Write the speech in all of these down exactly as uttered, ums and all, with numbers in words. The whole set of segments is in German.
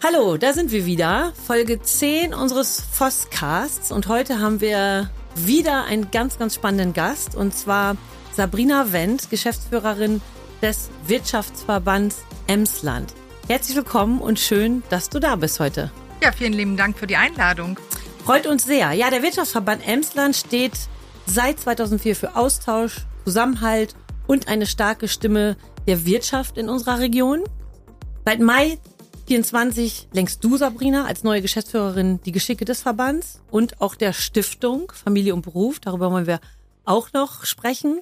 Hallo, da sind wir wieder. Folge zehn unseres Vosscasts. Und heute haben wir wieder einen ganz, ganz spannenden Gast. Und zwar Sabrina Wendt, Geschäftsführerin des Wirtschaftsverbands Emsland. Herzlich willkommen und schön, dass du da bist heute. Ja, vielen lieben Dank für die Einladung. Freut uns sehr. Ja, der Wirtschaftsverband Emsland steht seit zweitausendvier für Austausch, Zusammenhalt und eine starke Stimme der Wirtschaft in unserer Region. Seit Mai vierundzwanzig lenkst du, Sabrina, als neue Geschäftsführerin die Geschicke des Verbands und auch der Stiftung Familie und Beruf. Darüber wollen wir auch noch sprechen.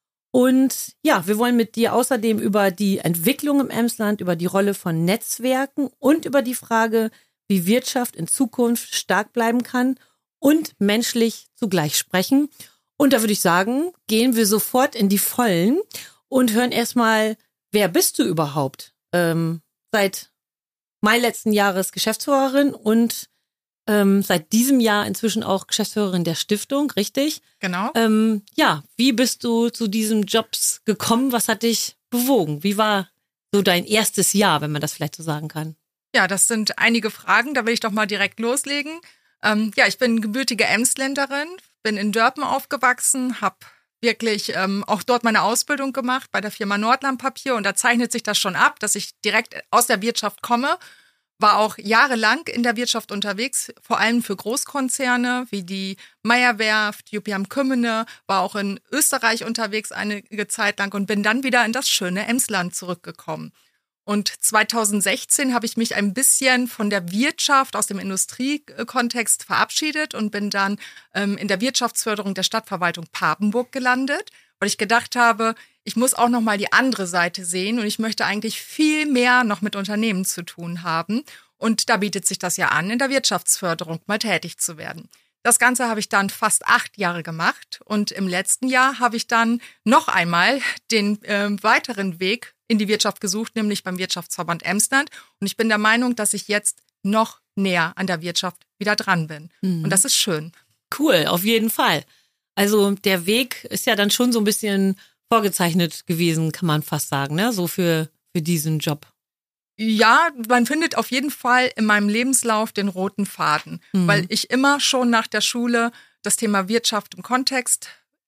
Und ja, wir wollen mit dir außerdem über die Entwicklung im Emsland, über die Rolle von Netzwerken und über die Frage, wie Wirtschaft in Zukunft stark bleiben kann und menschlich zugleich sprechen. Und da würde ich sagen, gehen wir sofort in die Vollen und hören erstmal, wer bist du überhaupt? Ähm, seit Mai letzten Jahres Geschäftsführerin und ähm, seit diesem Jahr inzwischen auch Geschäftsführerin der Stiftung, richtig? Genau. Ähm, ja, wie bist du zu diesem Jobs gekommen? Was hat dich bewogen? Wie war so dein erstes Jahr, wenn man das vielleicht so sagen kann? Ja, das sind einige Fragen, da will ich doch mal direkt loslegen. Ähm, ja, ich bin gebürtige Emsländerin, bin in Dörpen aufgewachsen, habe wirklich ähm, auch dort meine Ausbildung gemacht bei der Firma Nordland Papier und da zeichnet sich das schon ab, dass ich direkt aus der Wirtschaft komme. War auch jahrelang in der Wirtschaft unterwegs, vor allem für Großkonzerne wie die Meyer Werft, U P M Kümmene, war auch in Österreich unterwegs einige Zeit lang und bin dann wieder in das schöne Emsland zurückgekommen. Und zweitausendsechzehn habe ich mich ein bisschen von der Wirtschaft aus dem Industriekontext verabschiedet und bin dann ähm, in der Wirtschaftsförderung der Stadtverwaltung Papenburg gelandet, weil ich gedacht habe, ich muss auch noch mal die andere Seite sehen und ich möchte eigentlich viel mehr noch mit Unternehmen zu tun haben. Und da bietet sich das ja an, in der Wirtschaftsförderung mal tätig zu werden. Das Ganze habe ich dann fast acht Jahre gemacht und im letzten Jahr habe ich dann noch einmal den äh, weiteren Weg in die Wirtschaft gesucht, nämlich beim Wirtschaftsverband Emsland. Und ich bin der Meinung, dass ich jetzt noch näher an der Wirtschaft wieder dran bin. Mhm. Und das ist schön. Cool, auf jeden Fall. Also der Weg ist ja dann schon so ein bisschen vorgezeichnet gewesen, kann man fast sagen, ne? So für, für diesen Job. Ja, man findet auf jeden Fall in meinem Lebenslauf den roten Faden, mhm. weil ich immer schon nach der Schule das Thema Wirtschaft im Kontext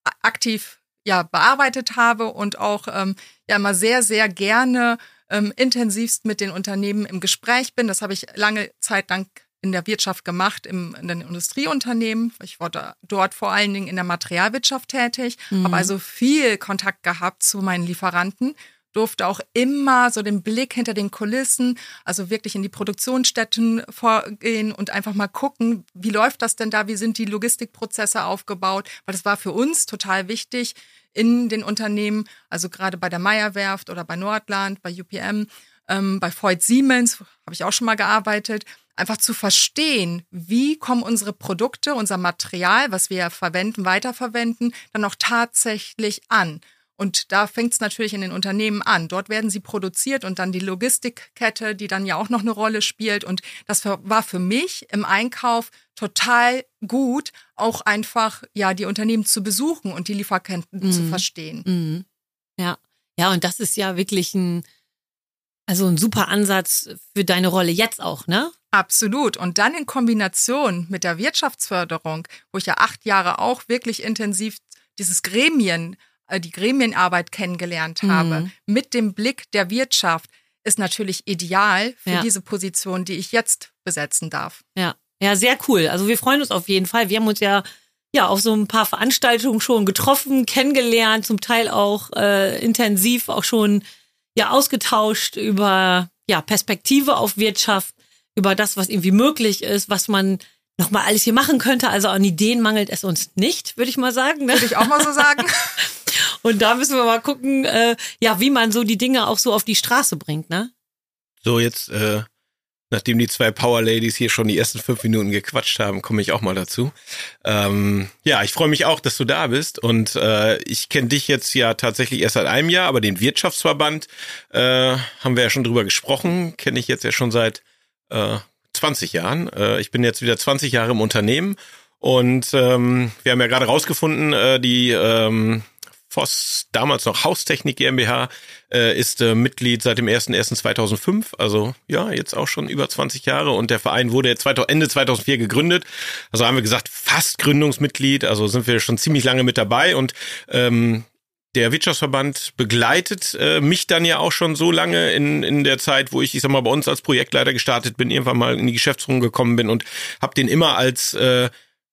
aktiv ja bearbeitet habe und auch ähm, ja immer sehr, sehr gerne ähm, intensivst mit den Unternehmen im Gespräch bin. Das habe ich lange Zeit lang in der Wirtschaft gemacht, im, in den Industrieunternehmen. Ich war da, dort vor allen Dingen in der Materialwirtschaft tätig, mhm. habe also viel Kontakt gehabt zu meinen Lieferanten, durfte auch immer so den Blick hinter den Kulissen, also wirklich in die Produktionsstätten vorgehen und einfach mal gucken, wie läuft das denn da, wie sind die Logistikprozesse aufgebaut, weil das war für uns total wichtig in den Unternehmen, also gerade bei der Meyer Werft oder bei Nordland, bei U P M, ähm, bei Voith Siemens habe ich auch schon mal gearbeitet, einfach zu verstehen, wie kommen unsere Produkte, unser Material, was wir verwenden, weiterverwenden, dann auch tatsächlich an. Und da fängt es natürlich in den Unternehmen an. Dort werden sie produziert und dann die Logistikkette, die dann ja auch noch eine Rolle spielt. Und das war für mich im Einkauf total gut, auch einfach ja die Unternehmen zu besuchen und die Lieferketten mhm. zu verstehen. Mhm. Ja, ja, und das ist ja wirklich ein, also ein super Ansatz für deine Rolle jetzt auch, ne? Absolut. Und dann in Kombination mit der Wirtschaftsförderung, wo ich ja acht Jahre auch wirklich intensiv dieses Gremien die Gremienarbeit kennengelernt habe, mhm. mit dem Blick der Wirtschaft, ist natürlich ideal für ja. diese Position, die ich jetzt besetzen darf. Ja, ja, sehr cool. Also wir freuen uns auf jeden Fall. Wir haben uns ja ja auf so ein paar Veranstaltungen schon getroffen, kennengelernt, zum Teil auch äh, intensiv auch schon ja ausgetauscht über ja Perspektive auf Wirtschaft, über das, was irgendwie möglich ist, was man nochmal alles hier machen könnte. Also an Ideen mangelt es uns nicht, würde ich mal sagen. Ne? Würde ich auch mal so sagen. Und da müssen wir mal gucken, äh, ja, wie man so die Dinge auch so auf die Straße bringt, ne? So, jetzt, äh, nachdem die zwei Power Ladies hier schon die ersten fünf Minuten gequatscht haben, komme ich auch mal dazu. Ähm, ja, ich freue mich auch, dass du da bist und äh, ich kenne dich jetzt ja tatsächlich erst seit einem Jahr, aber den Wirtschaftsverband äh, haben wir ja schon drüber gesprochen, kenne ich jetzt ja schon seit äh, zwanzig Jahren. Äh, ich bin jetzt wieder zwanzig Jahre im Unternehmen und ähm, wir haben ja gerade rausgefunden, äh, die ähm, Voss, damals noch Haustechnik GmbH, äh, ist äh, Mitglied seit dem ersten ersten zweitausendfünf, also ja, jetzt auch schon über zwanzig Jahre, und der Verein wurde Ende zweitausendvier gegründet, also haben wir gesagt, fast Gründungsmitglied, also sind wir schon ziemlich lange mit dabei, und ähm, der Wirtschaftsverband begleitet äh, mich dann ja auch schon so lange in in der Zeit, wo ich, ich sag mal, bei uns als Projektleiter gestartet bin, irgendwann mal in die Geschäftsführung gekommen bin und habe den immer als äh,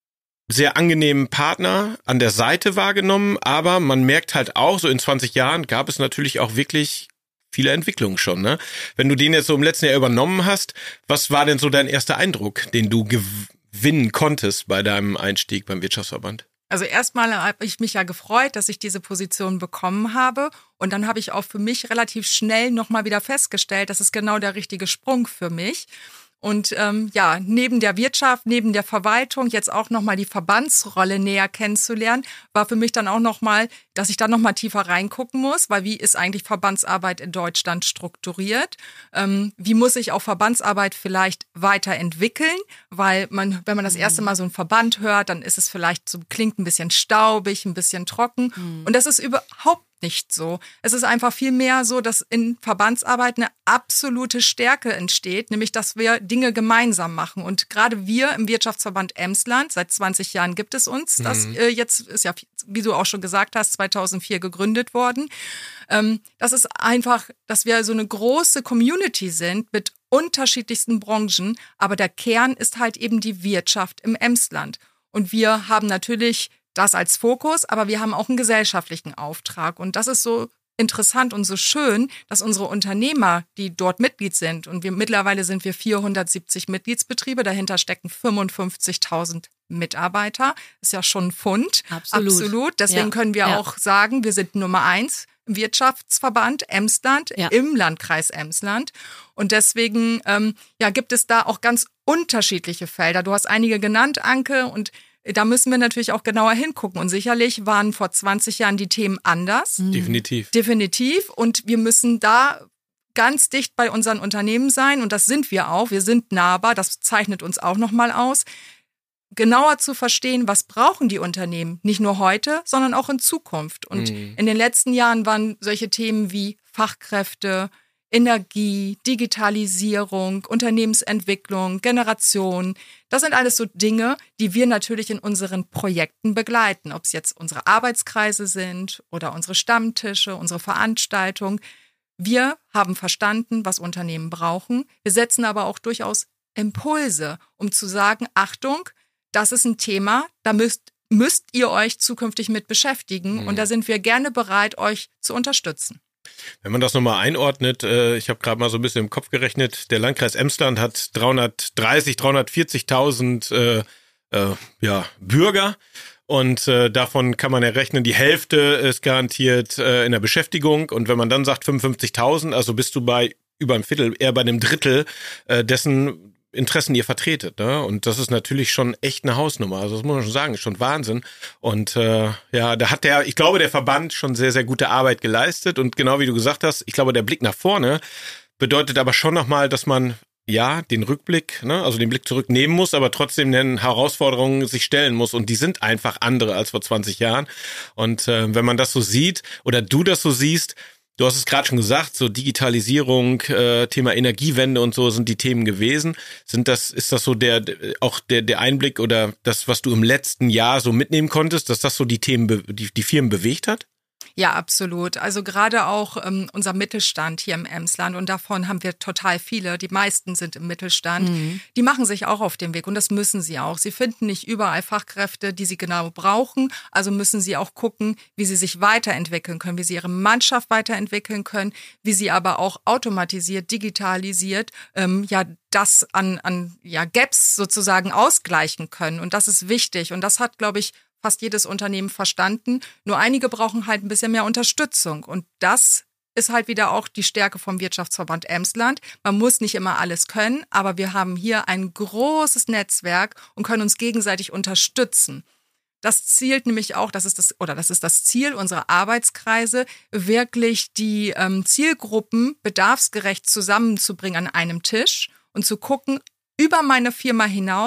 sehr angenehmen Partner an der Seite wahrgenommen, aber man merkt halt auch, so in zwanzig Jahren gab es natürlich auch wirklich viele Entwicklungen schon, ne? Wenn du den jetzt so im letzten Jahr übernommen hast, was war denn so dein erster Eindruck, den du gewinnen konntest bei deinem Einstieg beim Wirtschaftsverband? Also erstmal habe ich mich ja gefreut, dass ich diese Position bekommen habe, und dann habe ich auch für mich relativ schnell nochmal wieder festgestellt, das ist genau der richtige Sprung für mich. Und ähm, ja, neben der Wirtschaft, neben der Verwaltung, jetzt auch nochmal die Verbandsrolle näher kennenzulernen, war für mich dann auch nochmal, dass ich da nochmal tiefer reingucken muss, weil wie ist eigentlich Verbandsarbeit in Deutschland strukturiert? Ähm, wie muss ich auch Verbandsarbeit vielleicht weiterentwickeln? Weil man, wenn man das erste Mal so einen Verband hört, dann ist es vielleicht so, klingt ein bisschen staubig, ein bisschen trocken. Mhm. Und das ist überhaupt nicht so. Es ist einfach viel mehr so, dass in Verbandsarbeit eine absolute Stärke entsteht, nämlich dass wir Dinge gemeinsam machen. Und gerade wir im Wirtschaftsverband Emsland, seit zwanzig Jahren gibt es uns, mhm. das äh, jetzt ist ja, wie du auch schon gesagt hast, zweitausendvier gegründet worden. Ähm, das ist einfach, dass wir so eine große Community sind mit unterschiedlichsten Branchen, aber der Kern ist halt eben die Wirtschaft im Emsland. Und wir haben natürlich das als Fokus, aber wir haben auch einen gesellschaftlichen Auftrag. Und das ist so interessant und so schön, dass unsere Unternehmer, die dort Mitglied sind, und wir mittlerweile sind wir vierhundertsiebzig Mitgliedsbetriebe, dahinter stecken fünfundfünfzigtausend Mitarbeiter. Ist ja schon ein Pfund. Absolut. Absolut. Deswegen ja. können wir ja. auch sagen, wir sind Nummer eins im Wirtschaftsverband Emsland, ja. im Landkreis Emsland. Und deswegen ähm, ja, gibt es da auch ganz unterschiedliche Felder. Du hast einige genannt, Anke, und da müssen wir natürlich auch genauer hingucken. Und sicherlich waren vor zwanzig Jahren die Themen anders. Definitiv. Definitiv. Und wir müssen da ganz dicht bei unseren Unternehmen sein. Und das sind wir auch. Wir sind nahbar. Das zeichnet uns auch nochmal aus. Genauer zu verstehen, was brauchen die Unternehmen? Nicht nur heute, sondern auch in Zukunft. Und mhm. in den letzten Jahren waren solche Themen wie Fachkräfte, Energie, Digitalisierung, Unternehmensentwicklung, Generation. Das sind alles so Dinge, die wir natürlich in unseren Projekten begleiten. Ob es jetzt unsere Arbeitskreise sind oder unsere Stammtische, unsere Veranstaltungen. Wir haben verstanden, was Unternehmen brauchen. Wir setzen aber auch durchaus Impulse, um zu sagen, Achtung, das ist ein Thema, da müsst, müsst ihr euch zukünftig mit beschäftigen. Mhm. Und da sind wir gerne bereit, euch zu unterstützen. Wenn man das nochmal einordnet, äh, ich habe gerade mal so ein bisschen im Kopf gerechnet, der Landkreis Emsland hat dreihundertdreißig, dreihundertvierzigtausend äh, äh, ja, Bürger, und äh, davon kann man errechnen, die Hälfte ist garantiert äh, in der Beschäftigung, und wenn man dann sagt fünfundfünfzigtausend, also bist du bei über einem Viertel, eher bei einem Drittel äh, dessen Interessen ihr vertretet, ne? Und das ist natürlich schon echt eine Hausnummer. Also das muss man schon sagen, ist schon Wahnsinn. Und äh, ja, da hat der, ich glaube, der Verband schon sehr, sehr gute Arbeit geleistet. Und genau wie du gesagt hast, ich glaube, der Blick nach vorne bedeutet aber schon nochmal, dass man ja den Rückblick, ne, also den Blick zurücknehmen muss, aber trotzdem den Herausforderungen sich stellen muss. Und die sind einfach andere als vor zwanzig Jahren. Und äh, wenn man das so sieht oder du das so siehst, du hast es gerade schon gesagt, so Digitalisierung, äh, Thema Energiewende und so sind die Themen gewesen. Sind das, ist das so der auch der der Einblick oder das, was du im letzten Jahr so mitnehmen konntest, dass das so die Themen, die die Firmen bewegt hat? Ja, absolut. Also gerade auch ähm, unser Mittelstand hier im Emsland, und davon haben wir total viele, die meisten sind im Mittelstand, mhm. die machen sich auch auf den Weg, und das müssen sie auch. Sie finden nicht überall Fachkräfte, die sie genau brauchen, also müssen sie auch gucken, wie sie sich weiterentwickeln können, wie sie ihre Mannschaft weiterentwickeln können, wie sie aber auch automatisiert, digitalisiert, ähm, ja, das an, an ja, Gaps sozusagen ausgleichen können, und das ist wichtig, und das hat, glaube ich, fast jedes Unternehmen verstanden. Nur einige brauchen halt ein bisschen mehr Unterstützung. Und das ist halt wieder auch die Stärke vom Wirtschaftsverband Emsland. Man muss nicht immer alles können, aber wir haben hier ein großes Netzwerk und können uns gegenseitig unterstützen. Das zielt nämlich auch, das ist das, oder das ist das Ziel unserer Arbeitskreise, wirklich die ähm, Zielgruppen bedarfsgerecht zusammenzubringen an einem Tisch und zu gucken, über meine Firma hinaus,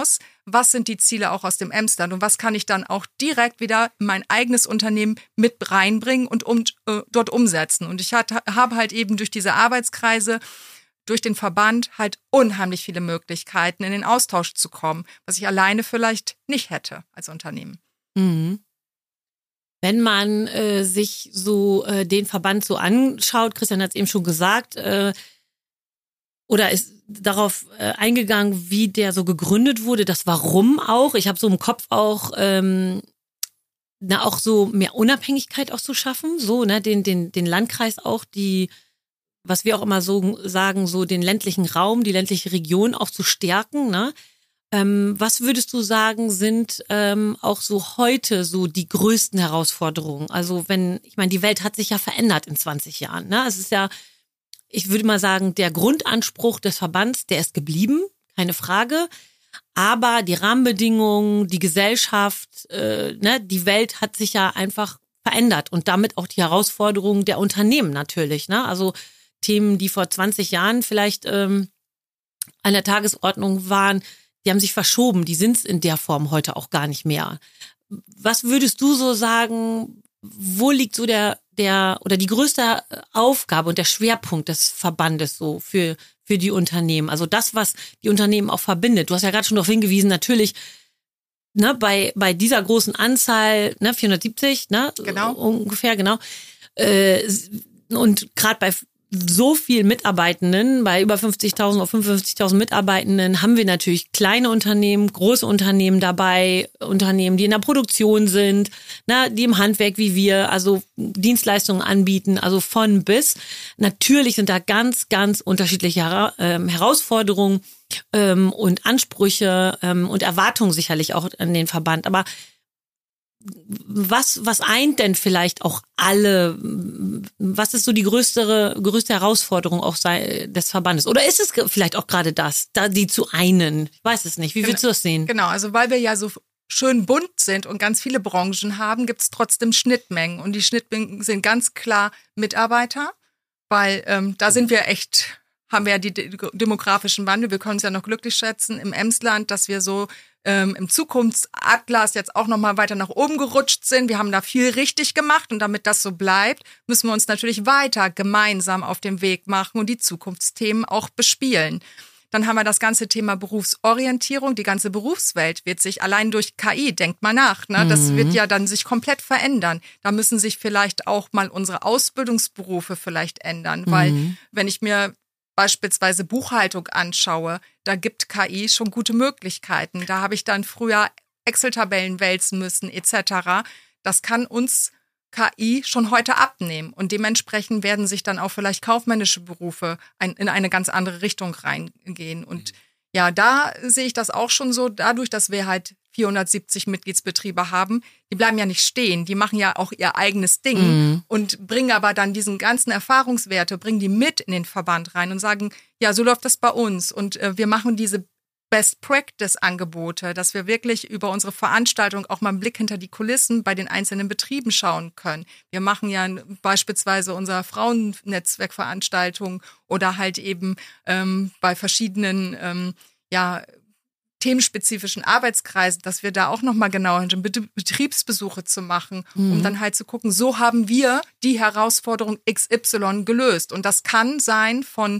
was sind die Ziele auch aus dem Emsland und was kann ich dann auch direkt wieder in mein eigenes Unternehmen mit reinbringen und um, äh, dort umsetzen. Und ich hat, habe halt eben durch diese Arbeitskreise, durch den Verband halt unheimlich viele Möglichkeiten, in den Austausch zu kommen, was ich alleine vielleicht nicht hätte als Unternehmen. Mhm. Wenn man äh, sich so äh, den Verband so anschaut, Christian hat es eben schon gesagt, äh, oder ist darauf äh, eingegangen, wie der so gegründet wurde, das Warum auch. Ich habe so im Kopf auch, ähm, na auch so mehr Unabhängigkeit auch zu schaffen, so ne, den den den Landkreis auch, die, was wir auch immer so sagen, so den ländlichen Raum, die ländliche Region auch zu stärken, ne? Ähm, was würdest du sagen, sind ähm, auch so heute so die größten Herausforderungen? Also wenn, ich meine, die Welt hat sich ja verändert in zwanzig Jahren. Ne? Es ist ja, ich würde mal sagen, der Grundanspruch des Verbands, der ist geblieben, keine Frage. Aber die Rahmenbedingungen, die Gesellschaft, äh, ne, die Welt hat sich ja einfach verändert und damit auch die Herausforderungen der Unternehmen natürlich. Ne? Also Themen, die vor zwanzig Jahren vielleicht ähm, an der Tagesordnung waren, die haben sich verschoben, die sind es in der Form heute auch gar nicht mehr. Was würdest du so sagen, wo liegt so der, der oder die größte Aufgabe und der Schwerpunkt des Verbandes so für, für die Unternehmen? Also das, was die Unternehmen auch verbindet. Du hast ja gerade schon darauf hingewiesen, natürlich, ne, bei, bei dieser großen Anzahl, ne, vierhundertsiebzig, ne, genau. ungefähr, genau. Äh, und gerade bei so viel Mitarbeitenden, bei über fünfzigtausend oder fünfundfünfzigtausend Mitarbeitenden haben wir natürlich kleine Unternehmen, große Unternehmen dabei, Unternehmen, die in der Produktion sind, na, die im Handwerk wie wir, also Dienstleistungen anbieten, also von bis. Natürlich sind da ganz, ganz unterschiedliche Hera- ähm, Herausforderungen ähm, und Ansprüche ähm, und Erwartungen sicherlich auch an den Verband, aber Was, was eint denn vielleicht auch alle? Was ist so die größte, größte Herausforderung auch sei, des Verbandes? Oder ist es vielleicht auch gerade das, da die zu einen? Ich weiß es nicht. Wie willst du das sehen? Genau, also weil wir ja so schön bunt sind und ganz viele Branchen haben, gibt es trotzdem Schnittmengen. Und die Schnittmengen sind ganz klar Mitarbeiter, weil ähm, da sind wir echt, haben wir ja die demografischen Wandel. Wir können uns ja noch glücklich schätzen im Emsland, dass wir so ähm, im Zukunftsatlas jetzt auch nochmal weiter nach oben gerutscht sind. Wir haben da viel richtig gemacht und damit das so bleibt, müssen wir uns natürlich weiter gemeinsam auf den Weg machen und die Zukunftsthemen auch bespielen. Dann haben wir das ganze Thema Berufsorientierung. Die ganze Berufswelt wird sich allein durch K I, denkt mal nach, ne? Das Mhm. wird ja dann sich komplett verändern. Da müssen sich vielleicht auch mal unsere Ausbildungsberufe vielleicht ändern, weil Mhm. wenn ich mir beispielsweise Buchhaltung anschaue, da gibt K I schon gute Möglichkeiten. Da habe ich dann früher Excel-Tabellen wälzen müssen et cetera. Das kann uns K I schon heute abnehmen und dementsprechend werden sich dann auch vielleicht kaufmännische Berufe ein, in eine ganz andere Richtung reingehen. Und ja, da sehe ich das auch schon so, dadurch, dass wir halt vierhundertsiebzig Mitgliedsbetriebe haben, die bleiben ja nicht stehen, die machen ja auch ihr eigenes Ding Mhm. und bringen aber dann diesen ganzen Erfahrungswerte, bringen die mit in den Verband rein und sagen, ja, so läuft das bei uns und äh, wir machen diese Best-Practice-Angebote, dass wir wirklich über unsere Veranstaltung auch mal einen Blick hinter die Kulissen bei den einzelnen Betrieben schauen können. Wir machen ja beispielsweise unsere Frauennetzwerkveranstaltungen oder halt eben ähm, bei verschiedenen ähm, ja, themenspezifischen Arbeitskreisen, dass wir da auch nochmal genauer hinschauen, Betriebsbesuche zu machen, Mhm. um dann halt zu gucken, so haben wir die Herausforderung X Y gelöst. Und das kann sein von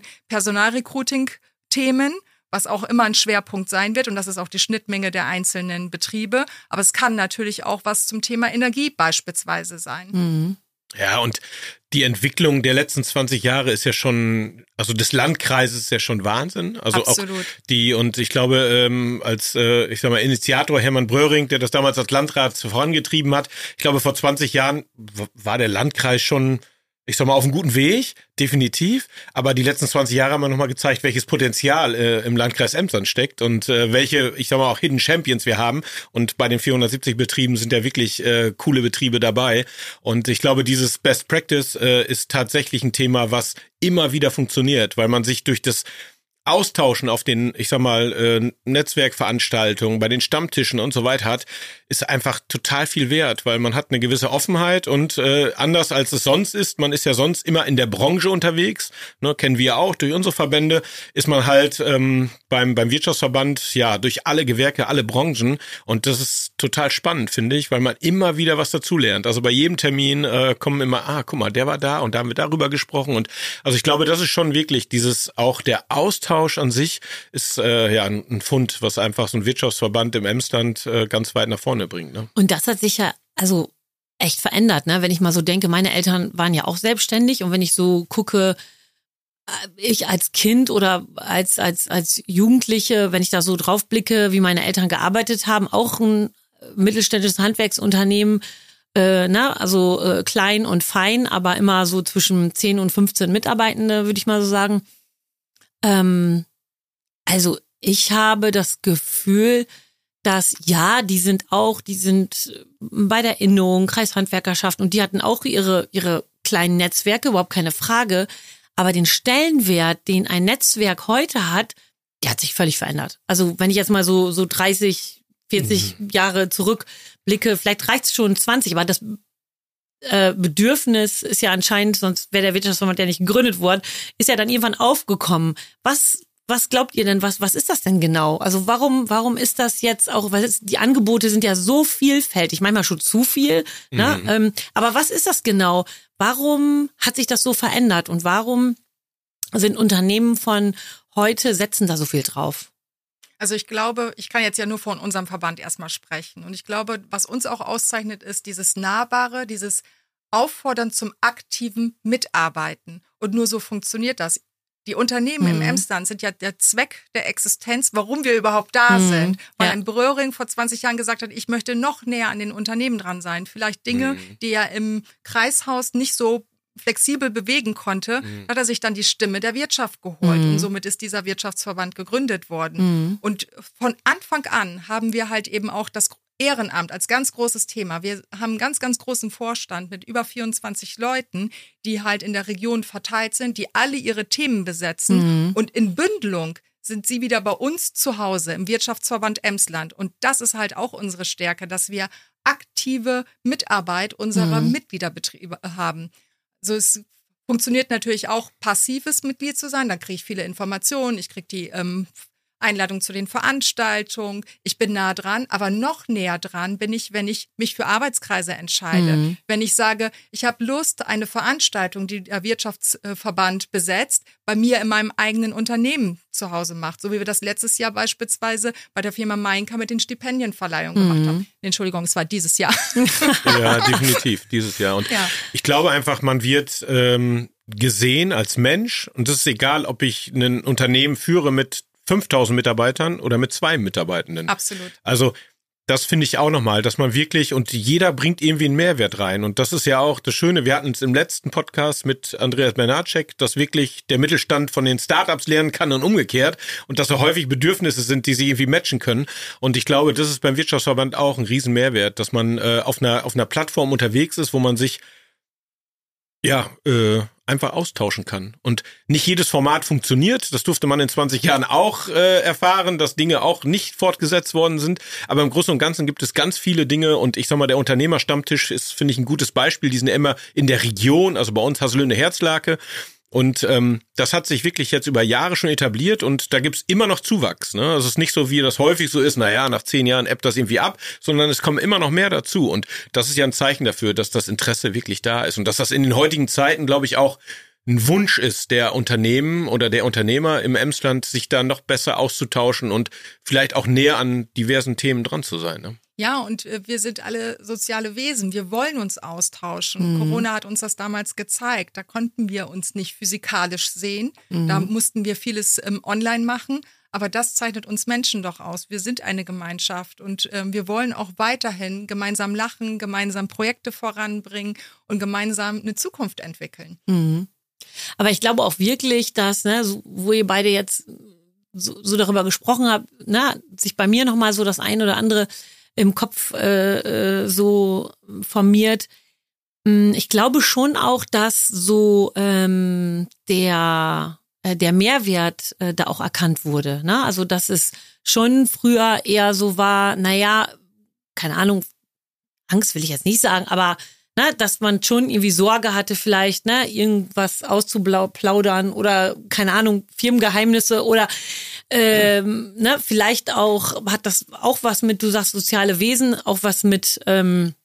Personalrecruiting-Themen, was auch immer ein Schwerpunkt sein wird. Und das ist auch die Schnittmenge der einzelnen Betriebe. Aber es kann natürlich auch was zum Thema Energie beispielsweise sein. Mhm. Ja, und die Entwicklung der letzten zwanzig Jahre ist ja schon, also des Landkreises ist ja schon Wahnsinn. Also Absolut. auch die, und ich glaube, ähm, als, äh, ich sag mal, Initiator Hermann Bröhring, der das damals als Landrat vorangetrieben hat, ich glaube, vor zwanzig Jahren w- war der Landkreis schon, ich sag mal, auf einem guten Weg, definitiv. Aber die letzten zwanzig Jahre haben wir nochmal gezeigt, welches Potenzial äh, im Landkreis Emsland steckt und äh, welche, ich sag mal, auch Hidden Champions wir haben. Und bei den vierhundertsiebzig Betrieben sind ja wirklich äh, coole Betriebe dabei. Und ich glaube, dieses Best Practice äh, ist tatsächlich ein Thema, was immer wieder funktioniert, weil man sich durch das Austauschen auf den, ich sag mal, äh, Netzwerkveranstaltungen, bei den Stammtischen und so weiter hat, ist einfach total viel wert, weil man hat eine gewisse Offenheit und äh, anders als es sonst ist, man ist ja sonst immer in der Branche unterwegs, ne, kennen wir auch durch unsere Verbände, ist man halt ähm, beim beim Wirtschaftsverband ja durch alle Gewerke, alle Branchen und das ist total spannend, finde ich, weil man immer wieder was dazulernt. Also bei jedem Termin äh, kommen immer, ah, guck mal, der war da und da haben wir darüber gesprochen und also ich glaube, das ist schon wirklich dieses, auch der Austausch an sich ist äh, ja ein, ein Fund, was einfach so ein Wirtschaftsverband im Emsland äh, ganz weit nach vorne bringt. Ne? Und das hat sich ja also echt verändert, ne? Wenn ich mal so denke, meine Eltern waren ja auch selbstständig und wenn ich so gucke, ich als Kind oder als als als Jugendliche, wenn ich da so drauf blicke, wie meine Eltern gearbeitet haben, auch ein mittelständisches Handwerksunternehmen, äh, ne? Also äh, klein und fein, aber immer so zwischen zehn und fünfzehn Mitarbeitende, würde ich mal so sagen. Ähm, also ich habe das Gefühl, dass ja, die sind auch, die sind bei der Innung, Kreishandwerkerschaft und die hatten auch ihre ihre kleinen Netzwerke, überhaupt keine Frage. Aber den Stellenwert, den ein Netzwerk heute hat, der hat sich völlig verändert. Also wenn ich jetzt mal so so dreißig, vierzig mhm. Jahre zurückblicke, vielleicht reicht es schon zwanzig, aber das äh, Bedürfnis ist ja anscheinend, sonst wäre der Wirtschaftsverband ja nicht gegründet worden, ist ja dann irgendwann aufgekommen. Was was glaubt ihr denn, was was ist das denn genau? Also warum warum ist das jetzt auch, weil es, die Angebote sind ja so vielfältig, manchmal schon zu viel, mhm. ne? Ähm, aber was ist das genau? Warum hat sich das so verändert und warum sind Unternehmen von heute, setzen da so viel drauf? Also ich glaube, ich kann jetzt ja nur von unserem Verband erstmal sprechen. Und ich glaube, was uns auch auszeichnet, ist dieses Nahbare, dieses Auffordern zum aktiven Mitarbeiten. Und nur so funktioniert das. Die Unternehmen mhm. im Emsland sind ja der Zweck der Existenz, warum wir überhaupt da mhm. sind. Weil ja. ein Bröhring vor zwanzig Jahren gesagt hat, ich möchte noch näher an den Unternehmen dran sein. Vielleicht Dinge, mhm. die er im Kreishaus nicht so flexibel bewegen konnte, mhm. hat er sich dann die Stimme der Wirtschaft geholt. Mhm. Und somit ist dieser Wirtschaftsverband gegründet worden. Mhm. Und von Anfang an haben wir halt eben auch das Ehrenamt als ganz großes Thema. Wir haben einen ganz, ganz großen Vorstand mit über vierundzwanzig Leuten, die halt in der Region verteilt sind, die alle ihre Themen besetzen. Mhm. Und in Bündelung sind sie wieder bei uns zu Hause im Wirtschaftsverband Emsland. Und das ist halt auch unsere Stärke, dass wir aktive Mitarbeit unserer mhm. Mitgliederbetriebe haben. Also es funktioniert natürlich auch, passives Mitglied zu sein. Da kriege ich viele Informationen, ich kriege die ähm, Einladung zu den Veranstaltungen. Ich bin nah dran, aber noch näher dran bin ich, wenn ich mich für Arbeitskreise entscheide. Mhm. Wenn ich sage, ich habe Lust, eine Veranstaltung, die der Wirtschaftsverband besetzt, bei mir in meinem eigenen Unternehmen zu Hause macht. So wie wir das letztes Jahr beispielsweise bei der Firma Meinka mit den Stipendienverleihungen mhm. gemacht haben. Entschuldigung, es war dieses Jahr. Ja, definitiv, dieses Jahr. Und ja. ich glaube einfach, man wird ähm, gesehen als Mensch. Und das ist egal, ob ich ein Unternehmen führe mit fünftausend Mitarbeitern oder mit zwei Mitarbeitenden. Absolut. Also das finde ich auch nochmal, dass man wirklich, und jeder bringt irgendwie einen Mehrwert rein. Und das ist ja auch das Schöne, wir hatten es im letzten Podcast mit Andreas Bernacek, dass wirklich der Mittelstand von den Startups lernen kann und umgekehrt. Und dass so häufig Bedürfnisse sind, die sie irgendwie matchen können. Und ich glaube, das ist beim Wirtschaftsverband auch ein riesen Mehrwert, dass man äh, auf einer auf einer Plattform unterwegs ist, wo man sich ja, äh, einfach austauschen kann. Und nicht jedes Format funktioniert. Das durfte man in zwanzig Jahren auch äh, erfahren, dass Dinge auch nicht fortgesetzt worden sind. Aber im Großen und Ganzen gibt es ganz viele Dinge. Und ich sag mal, der Unternehmerstammtisch ist, finde ich, ein gutes Beispiel. Die sind immer in der Region, also bei uns Haselünne-Herzlake. Und ähm, das hat sich wirklich jetzt über Jahre schon etabliert und da gibt's immer noch Zuwachs. Ne? Also es ist nicht so, wie das häufig so ist, naja, nach zehn Jahren ebbt das irgendwie ab, sondern es kommen immer noch mehr dazu. Und das ist ja ein Zeichen dafür, dass das Interesse wirklich da ist und dass das in den heutigen Zeiten, glaube ich, auch ein Wunsch ist der Unternehmen oder der Unternehmer im Emsland, sich da noch besser auszutauschen und vielleicht auch näher an diversen Themen dran zu sein. Ne? Ja, und äh, wir sind alle soziale Wesen. Wir wollen uns austauschen. Mhm. Corona hat uns das damals gezeigt. Da konnten wir uns nicht physikalisch sehen. Mhm. Da mussten wir vieles ähm, online machen. Aber das zeichnet uns Menschen doch aus. Wir sind eine Gemeinschaft und ähm, wir wollen auch weiterhin gemeinsam lachen, gemeinsam Projekte voranbringen und gemeinsam eine Zukunft entwickeln. Mhm. Aber ich glaube auch wirklich, dass, ne, so, wo ihr beide jetzt so, so darüber gesprochen habt, na, sich bei mir nochmal so das ein oder andere im Kopf äh, so formiert. Ich glaube schon auch, dass so ähm, der äh, der Mehrwert äh, da auch erkannt wurde. Ne? Also dass es schon früher eher so war, naja, keine Ahnung, Angst will ich jetzt nicht sagen, aber ne, dass man schon irgendwie Sorge hatte, vielleicht, ne, irgendwas auszuplaudern oder, keine Ahnung, Firmengeheimnisse oder ähm, ne, vielleicht auch, hat das auch was mit, du sagst soziale Wesen, auch was mit, ähm,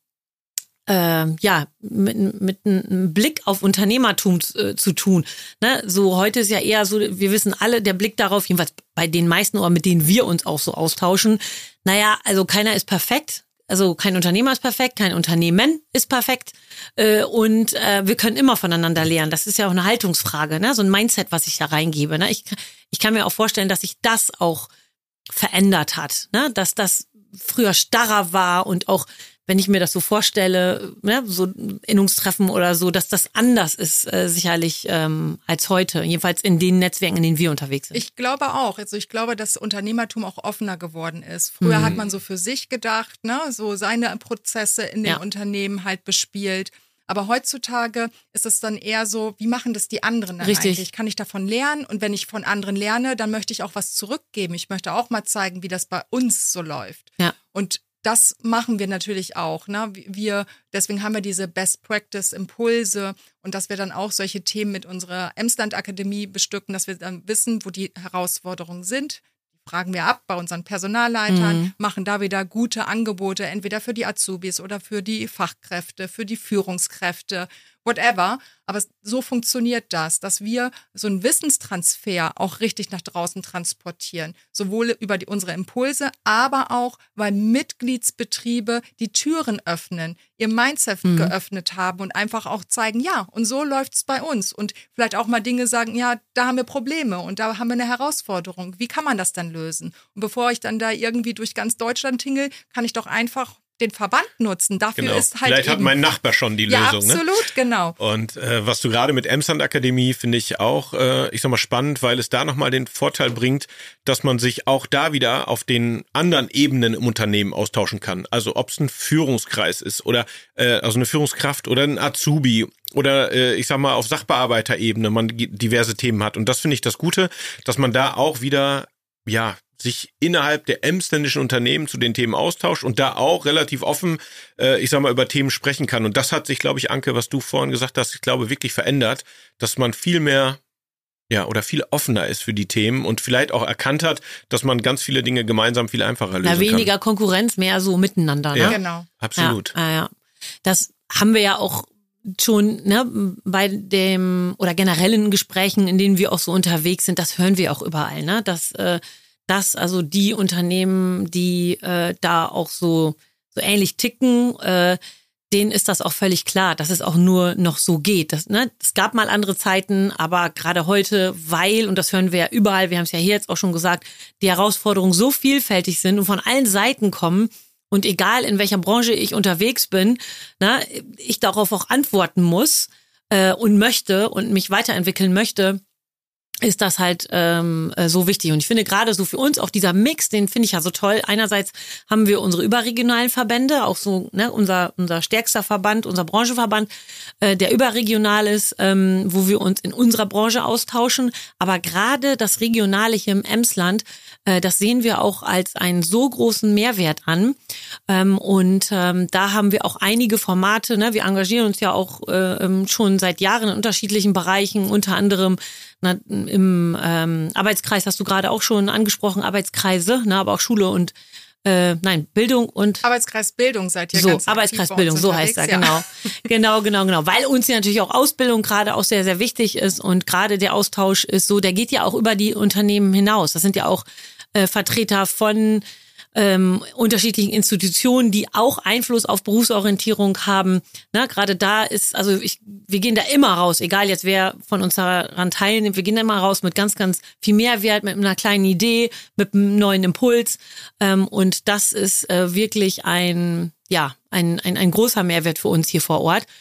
äh, ja, mit, mit einem Blick auf Unternehmertum äh, zu tun. Ne, so heute ist ja eher so, wir wissen alle, der Blick darauf, jedenfalls bei den meisten oder mit denen wir uns auch so austauschen, naja, also keiner ist perfekt. Also kein Unternehmer ist perfekt, kein Unternehmen ist perfekt äh, und äh, wir können immer voneinander lernen. Das ist ja auch eine Haltungsfrage, ne? So ein Mindset, was ich da reingebe. Ne? Ich, ich kann mir auch vorstellen, dass sich das auch verändert hat, ne? Dass das früher starrer war und auch, wenn ich mir das so vorstelle, ne, so Innungstreffen oder so, dass das anders ist äh, sicherlich ähm, als heute, jedenfalls in den Netzwerken, in denen wir unterwegs sind. Ich glaube auch. Also ich glaube, dass Unternehmertum auch offener geworden ist. Früher mhm. hat man so für sich gedacht, ne, so seine Prozesse in dem ja. Unternehmen halt bespielt. Aber heutzutage ist es dann eher so, wie machen das die anderen dann Richtig. eigentlich? Kann ich davon lernen? Und wenn ich von anderen lerne, dann möchte ich auch was zurückgeben. Ich möchte auch mal zeigen, wie das bei uns so läuft. Ja. Und das machen wir natürlich auch. Ne? Wir, deswegen haben wir diese Best-Practice-Impulse und dass wir dann auch solche Themen mit unserer Emsland-Akademie bestücken, dass wir dann wissen, wo die Herausforderungen sind. Die fragen wir ab bei unseren Personalleitern, mhm. machen da wieder gute Angebote, entweder für die Azubis oder für die Fachkräfte, für die Führungskräfte, whatever. Aber so funktioniert das, dass wir so einen Wissenstransfer auch richtig nach draußen transportieren. Sowohl über die, unsere Impulse, aber auch, weil Mitgliedsbetriebe die Türen öffnen, ihr Mindset mhm. geöffnet haben und einfach auch zeigen, ja, und so läuft's bei uns. Und vielleicht auch mal Dinge sagen, ja, da haben wir Probleme und da haben wir eine Herausforderung. Wie kann man das dann lösen? Und bevor ich dann da irgendwie durch ganz Deutschland tingle, kann ich doch einfach den Verband nutzen. Dafür genau. ist halt Vielleicht eben, hat mein Nachbar schon die ja, Lösung. Absolut, ne? genau. Und äh, was du gerade mit Emsland Akademie finde ich auch, äh, ich sag mal, spannend, weil es da nochmal den Vorteil bringt, dass man sich auch da wieder auf den anderen Ebenen im Unternehmen austauschen kann. Also ob es ein Führungskreis ist oder äh, also eine Führungskraft oder ein Azubi oder äh, ich sag mal auf Sachbearbeiterebene man diverse Themen hat. Und das finde ich das Gute, dass man da auch wieder, ja, sich innerhalb der emsländischen Unternehmen zu den Themen austauscht und da auch relativ offen, äh, ich sag mal, über Themen sprechen kann. Und das hat sich, glaube ich, Anke, was du vorhin gesagt hast, ich glaube, wirklich verändert, dass man viel mehr, ja, oder viel offener ist für die Themen und vielleicht auch erkannt hat, dass man ganz viele Dinge gemeinsam viel einfacher lösen ja, weniger kann. Weniger Konkurrenz, mehr so miteinander. Ne? Ja, genau. Absolut. Ja, ja. Das haben wir ja auch schon, ne, bei dem oder generellen Gesprächen, in denen wir auch so unterwegs sind, das hören wir auch überall, ne, dass äh, dass also die Unternehmen, die äh, da auch so so ähnlich ticken, äh, denen ist das auch völlig klar, dass es auch nur noch so geht. Das, ne, es gab mal andere Zeiten, aber gerade heute, weil, und das hören wir ja überall, wir haben es ja hier jetzt auch schon gesagt, die Herausforderungen so vielfältig sind und von allen Seiten kommen und egal in welcher Branche ich unterwegs bin, ne, ich darauf auch antworten muss äh, und möchte und mich weiterentwickeln möchte, ist das halt ähm, so wichtig. Und ich finde gerade so für uns auch dieser Mix, den finde ich ja so toll. Einerseits haben wir unsere überregionalen Verbände, auch so ne, unser unser stärkster Verband, unser Branchenverband, äh, der überregional ist, ähm, wo wir uns in unserer Branche austauschen. Aber gerade das Regionale hier im Emsland, äh, das sehen wir auch als einen so großen Mehrwert an. Ähm, und ähm, da haben wir auch einige Formate. Ne? Wir engagieren uns ja auch äh, schon seit Jahren in unterschiedlichen Bereichen, unter anderem Na, im ähm, Arbeitskreis hast du gerade auch schon angesprochen, Arbeitskreise, ne, aber auch Schule und äh, nein, Bildung und Arbeitskreis Bildung seid ihr so, ganz Arbeitskreis Bildung, so heißt er, ja. genau. genau, genau, genau, weil uns ja natürlich auch Ausbildung gerade auch sehr, sehr wichtig ist und gerade der Austausch ist so, der geht ja auch über die Unternehmen hinaus. Das sind ja auch äh, Vertreter von Ähm, unterschiedlichen Institutionen, die auch Einfluss auf Berufsorientierung haben. Na, gerade da ist, also ich, wir gehen da immer raus, egal jetzt wer von uns daran teilnimmt, wir gehen da immer raus mit ganz, ganz viel Mehrwert, mit einer kleinen Idee, mit einem neuen Impuls. Ähm, und das ist äh, wirklich ein, ja, ein, ein, ein großer Mehrwert für uns hier vor Ort.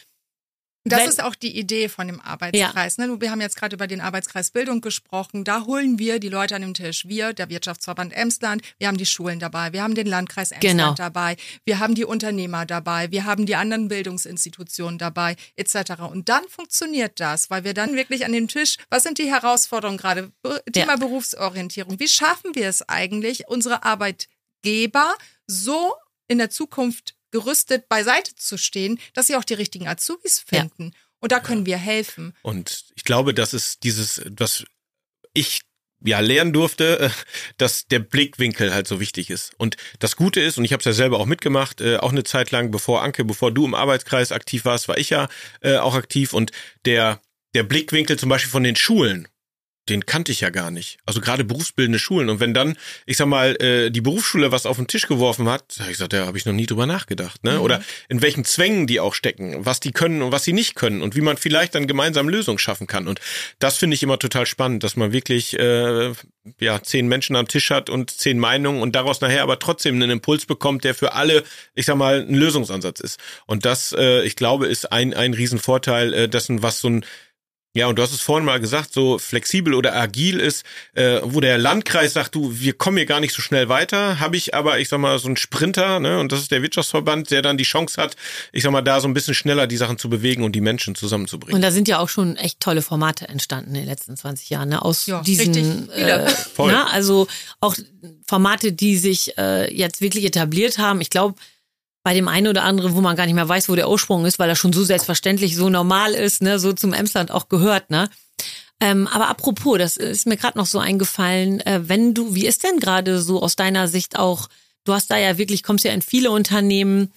Das Wenn, ist auch die Idee von dem Arbeitskreis. Ja. Ne? Wir haben jetzt gerade über den Arbeitskreis Bildung gesprochen. Da holen wir die Leute an den Tisch. Wir, der Wirtschaftsverband Emsland, wir haben die Schulen dabei, wir haben den Landkreis Emsland genau. dabei, wir haben die Unternehmer dabei, wir haben die anderen Bildungsinstitutionen dabei, et cetera. Und dann funktioniert das, weil wir dann wirklich an dem Tisch, was sind die Herausforderungen gerade? Thema ja. Berufsorientierung. Wie schaffen wir es eigentlich, unsere Arbeitgeber so in der Zukunft gerüstet beiseite zu stehen, dass sie auch die richtigen Azubis finden. Ja. Und da können ja. wir helfen. Und ich glaube, das ist dieses, was ich ja lernen durfte, dass der Blickwinkel halt so wichtig ist. Und das Gute ist, und ich habe es ja selber auch mitgemacht, äh, auch eine Zeit lang, bevor Anke, bevor du im Arbeitskreis aktiv warst, war ich ja äh, auch aktiv. Und der der Blickwinkel zum Beispiel von den Schulen, den kannte ich ja gar nicht. Also gerade berufsbildende Schulen. Und wenn dann, ich sag mal, äh, die Berufsschule was auf den Tisch geworfen hat, hab ich gesagt, da habe ich noch nie drüber nachgedacht. Ne? Mhm. Oder in welchen Zwängen die auch stecken, was die können und was sie nicht können und wie man vielleicht dann gemeinsam Lösungen schaffen kann. Und das finde ich immer total spannend, dass man wirklich äh, ja zehn Menschen am Tisch hat und zehn Meinungen und daraus nachher aber trotzdem einen Impuls bekommt, der für alle, ich sag mal, ein Lösungsansatz ist. Und das, äh, ich glaube, ist ein ein Riesenvorteil äh, dessen, was so ein Ja, und du hast es vorhin mal gesagt, so flexibel oder agil ist, äh, wo der Landkreis sagt, du, wir kommen hier gar nicht so schnell weiter, habe ich aber, ich sag mal, so einen Sprinter, ne, und das ist der Wirtschaftsverband, der dann die Chance hat, ich sag mal, da so ein bisschen schneller die Sachen zu bewegen und die Menschen zusammenzubringen. Und da sind ja auch schon echt tolle Formate entstanden in den letzten zwanzig Jahren, ne, aus ja, diesen, äh, Voll. Ne, also auch Formate, die sich äh, jetzt wirklich etabliert haben. Ich glaube, bei dem einen oder anderen, wo man gar nicht mehr weiß, wo der Ursprung ist, weil das schon so selbstverständlich, so normal ist, ne, so zum Emsland auch gehört, ne. Ähm, aber apropos, das ist mir gerade noch so eingefallen, äh, wenn du, wie ist denn gerade so aus deiner Sicht auch, du hast da ja wirklich, kommst ja in viele Unternehmen,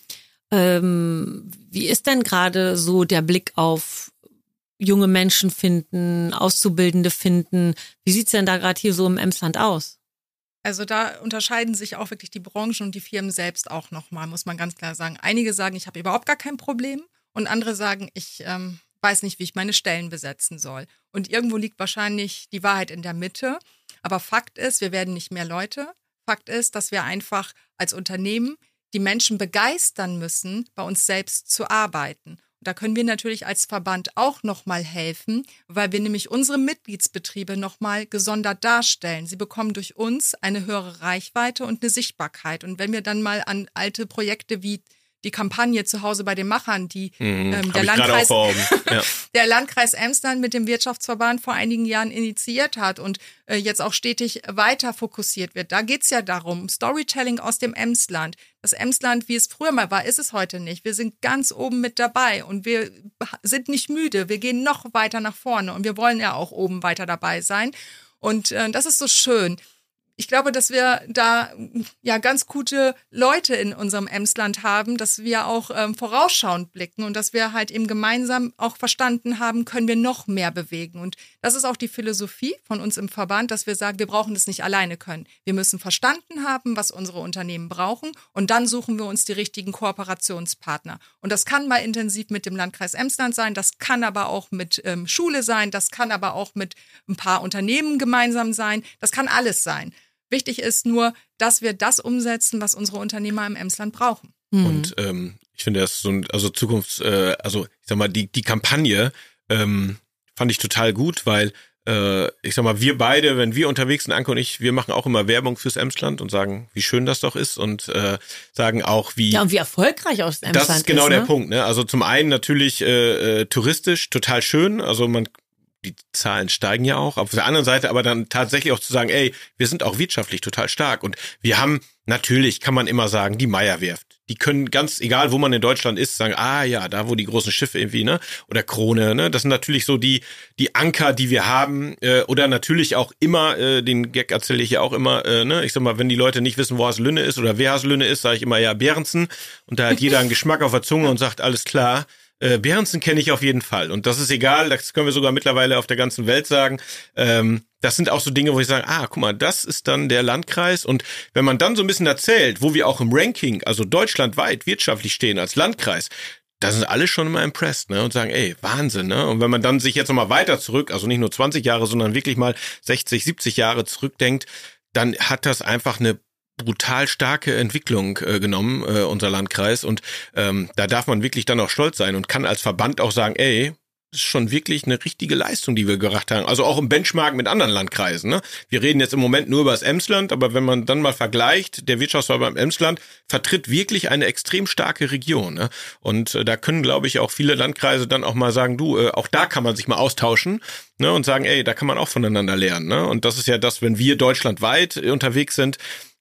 ähm, wie ist denn gerade so der Blick auf junge Menschen finden, Auszubildende finden, wie sieht's denn da gerade hier so im Emsland aus? Also da unterscheiden sich auch wirklich die Branchen und die Firmen selbst auch nochmal, muss man ganz klar sagen. Einige sagen, ich habe überhaupt gar kein Problem und andere sagen, ich ähm, weiß nicht, wie ich meine Stellen besetzen soll. Und irgendwo liegt wahrscheinlich die Wahrheit in der Mitte. Aber Fakt ist, wir werden nicht mehr Leute. Fakt ist, dass wir einfach als Unternehmen die Menschen begeistern müssen, bei uns selbst zu arbeiten. Da können wir natürlich als Verband auch nochmal helfen, weil wir nämlich unsere Mitgliedsbetriebe nochmal gesondert darstellen. Sie bekommen durch uns eine höhere Reichweite und eine Sichtbarkeit. Und wenn wir dann mal an alte Projekte wie die Kampagne zu Hause bei den Machern, die mhm, ähm, der, Landkreis, ja. der Landkreis Emsland mit dem Wirtschaftsverband vor einigen Jahren initiiert hat und äh, jetzt auch stetig weiter fokussiert wird. Da geht's ja darum, Storytelling aus dem Emsland. Das Emsland, wie es früher mal war, ist es heute nicht. Wir sind ganz oben mit dabei und wir sind nicht müde. Wir gehen noch weiter nach vorne und wir wollen ja auch oben weiter dabei sein. Und äh, das ist so schön. Ich glaube, dass wir da ja ganz gute Leute in unserem Emsland haben, dass wir auch ähm, vorausschauend blicken und dass wir halt eben gemeinsam auch verstanden haben, können wir noch mehr bewegen. Und das ist auch die Philosophie von uns im Verband, dass wir sagen, wir brauchen das nicht alleine können. Wir müssen verstanden haben, was unsere Unternehmen brauchen und dann suchen wir uns die richtigen Kooperationspartner. Und das kann mal intensiv mit dem Landkreis Emsland sein, das kann aber auch mit ähm, Schule sein, das kann aber auch mit ein paar Unternehmen gemeinsam sein, das kann alles sein. Wichtig ist nur, dass wir das umsetzen, was unsere Unternehmer im Emsland brauchen. Mhm. Und ähm, ich finde das so ein, also Zukunfts, äh, also ich sag mal, die die Kampagne ähm, fand ich total gut, weil äh, ich sag mal, wir beide, wenn wir unterwegs sind, Anke und ich, wir machen auch immer Werbung fürs Emsland und sagen, wie schön das doch ist und äh, sagen auch, wie ja und wie erfolgreich aus dem Emsland ist. Das ist genau ist, der ne? Punkt. Ne? Also zum einen natürlich äh, äh, touristisch total schön, also man die Zahlen steigen ja auch. Auf der anderen Seite aber dann tatsächlich auch zu sagen, ey, wir sind auch wirtschaftlich total stark. Und wir haben, natürlich kann man immer sagen, die Meyer-Werft. Die können ganz, egal wo man in Deutschland ist, sagen, ah ja, da wo die großen Schiffe irgendwie, ne, oder Krone, ne, das sind natürlich so die die Anker, die wir haben. Äh, oder natürlich auch immer, äh, den Gag erzähle ich ja auch immer, äh, ne, ich sag mal, wenn die Leute nicht wissen, wo Haselünne ist oder wer Haselünne ist, sage ich immer, ja, Behrensen. Und da hat jeder einen Geschmack auf der Zunge und sagt, alles klar. Äh, Behrensen kenne ich auf jeden Fall. Und das ist egal, das können wir sogar mittlerweile auf der ganzen Welt sagen. Ähm, das sind auch so Dinge, wo ich sage, ah, guck mal, das ist dann der Landkreis. Und wenn man dann so ein bisschen erzählt, wo wir auch im Ranking, also deutschlandweit wirtschaftlich stehen als Landkreis, da sind alle schon immer impressed, ne, und sagen, ey, Wahnsinn, ne? Und wenn man dann sich jetzt nochmal weiter zurück, also nicht nur zwanzig Jahre, sondern wirklich mal sechzig, siebzig Jahre zurückdenkt, dann hat das einfach eine brutal starke Entwicklung äh, genommen, äh, unser Landkreis. Und ähm, da darf man wirklich dann auch stolz sein und kann als Verband auch sagen, ey, das ist schon wirklich eine richtige Leistung, die wir gebracht haben. Also auch im Benchmark mit anderen Landkreisen. Ne? Wir reden jetzt im Moment nur über das Emsland, aber wenn man dann mal vergleicht, der Wirtschaftsverband Emsland vertritt wirklich eine extrem starke Region. Ne? Und äh, da können, glaube ich, auch viele Landkreise dann auch mal sagen, du, äh, auch da kann man sich mal austauschen, ne? Und sagen, ey, da kann man auch voneinander lernen. Ne? Und das ist ja das, wenn wir deutschlandweit unterwegs sind,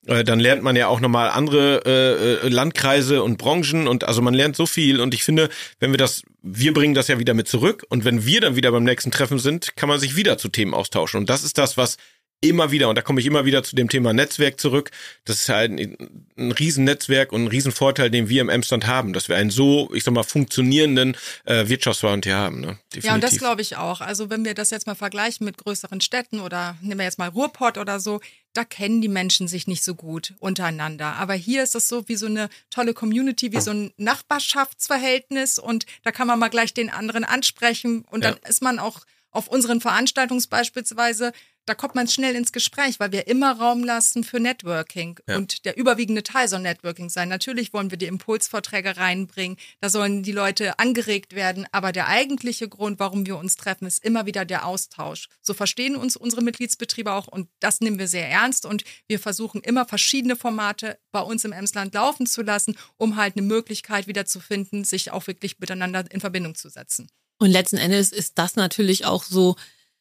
Äh, dann lernt man ja auch nochmal andere äh, Landkreise und Branchen und also man lernt so viel und ich finde, wenn wir das, wir bringen das ja wieder mit zurück und wenn wir dann wieder beim nächsten Treffen sind, kann man sich wieder zu Themen austauschen und das ist das, was immer wieder, und da komme ich immer wieder zu dem Thema Netzwerk zurück, das ist halt ein, ein Riesennetzwerk und ein Riesenvorteil, den wir im Emsland haben, dass wir einen so, ich sag mal, funktionierenden äh, Wirtschaftsverband hier haben. Ne? Definitiv. Ja, und das glaube ich auch. Also wenn wir das jetzt mal vergleichen mit größeren Städten oder nehmen wir jetzt mal Ruhrpott oder so, da kennen die Menschen sich nicht so gut untereinander. Aber hier ist das so wie so eine tolle Community, wie so ein Nachbarschaftsverhältnis und da kann man mal gleich den anderen ansprechen und dann ja. ist man auch auf unseren Veranstaltungen beispielsweise, da kommt man schnell ins Gespräch, weil wir immer Raum lassen für Networking. Ja. Und der überwiegende Teil soll Networking sein. Natürlich wollen wir die Impulsvorträge reinbringen, da sollen die Leute angeregt werden. Aber der eigentliche Grund, warum wir uns treffen, ist immer wieder der Austausch. So verstehen uns unsere Mitgliedsbetriebe auch und das nehmen wir sehr ernst. Und wir versuchen immer verschiedene Formate bei uns im Emsland laufen zu lassen, um halt eine Möglichkeit wieder zu finden, sich auch wirklich miteinander in Verbindung zu setzen. Und letzten Endes ist das natürlich auch so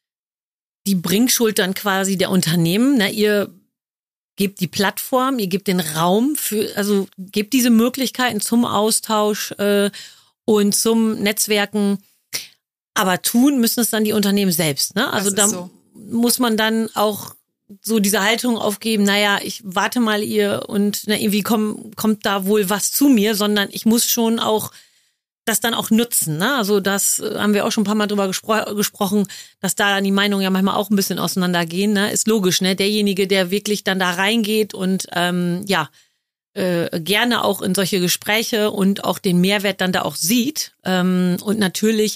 die Bringschultern quasi der Unternehmen. Na, ihr gebt die Plattform, ihr gebt den Raum für, also gebt diese Möglichkeiten zum Austausch äh, und zum Netzwerken. Aber tun müssen es dann die Unternehmen selbst. Ne? Also da so. muss man dann auch so diese Haltung aufgeben, naja, ich warte mal ihr und na, irgendwie komm, kommt da wohl was zu mir, sondern ich muss schon auch das dann auch nutzen, ne? Also das äh, haben wir auch schon ein paar Mal drüber gespro- gesprochen, dass da die Meinungen ja manchmal auch ein bisschen auseinandergehen, ne? Ist logisch, ne? Derjenige, der wirklich dann da reingeht und ähm, ja äh, gerne auch in solche Gespräche und auch den Mehrwert dann da auch sieht ähm, und natürlich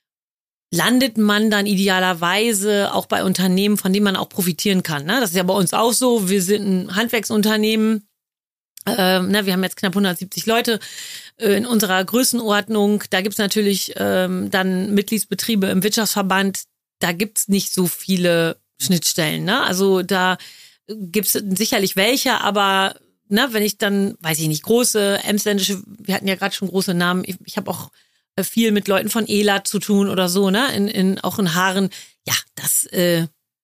landet man dann idealerweise auch bei Unternehmen, von denen man auch profitieren kann, ne? Das ist ja bei uns auch so. Wir sind ein Handwerksunternehmen. Ähm, ne, wir haben jetzt knapp hundertsiebzig Leute äh, in unserer Größenordnung. Da gibt's natürlich ähm, dann Mitgliedsbetriebe im Wirtschaftsverband. Da gibt's nicht so viele Schnittstellen. Ne? Also da gibt's sicherlich welche, aber ne, wenn ich dann, weiß ich nicht, große emsländische, wir hatten ja gerade schon große Namen. Ich, ich habe auch viel mit Leuten von E L A zu tun oder so, ne, in, in auch in Haaren. Ja, das äh,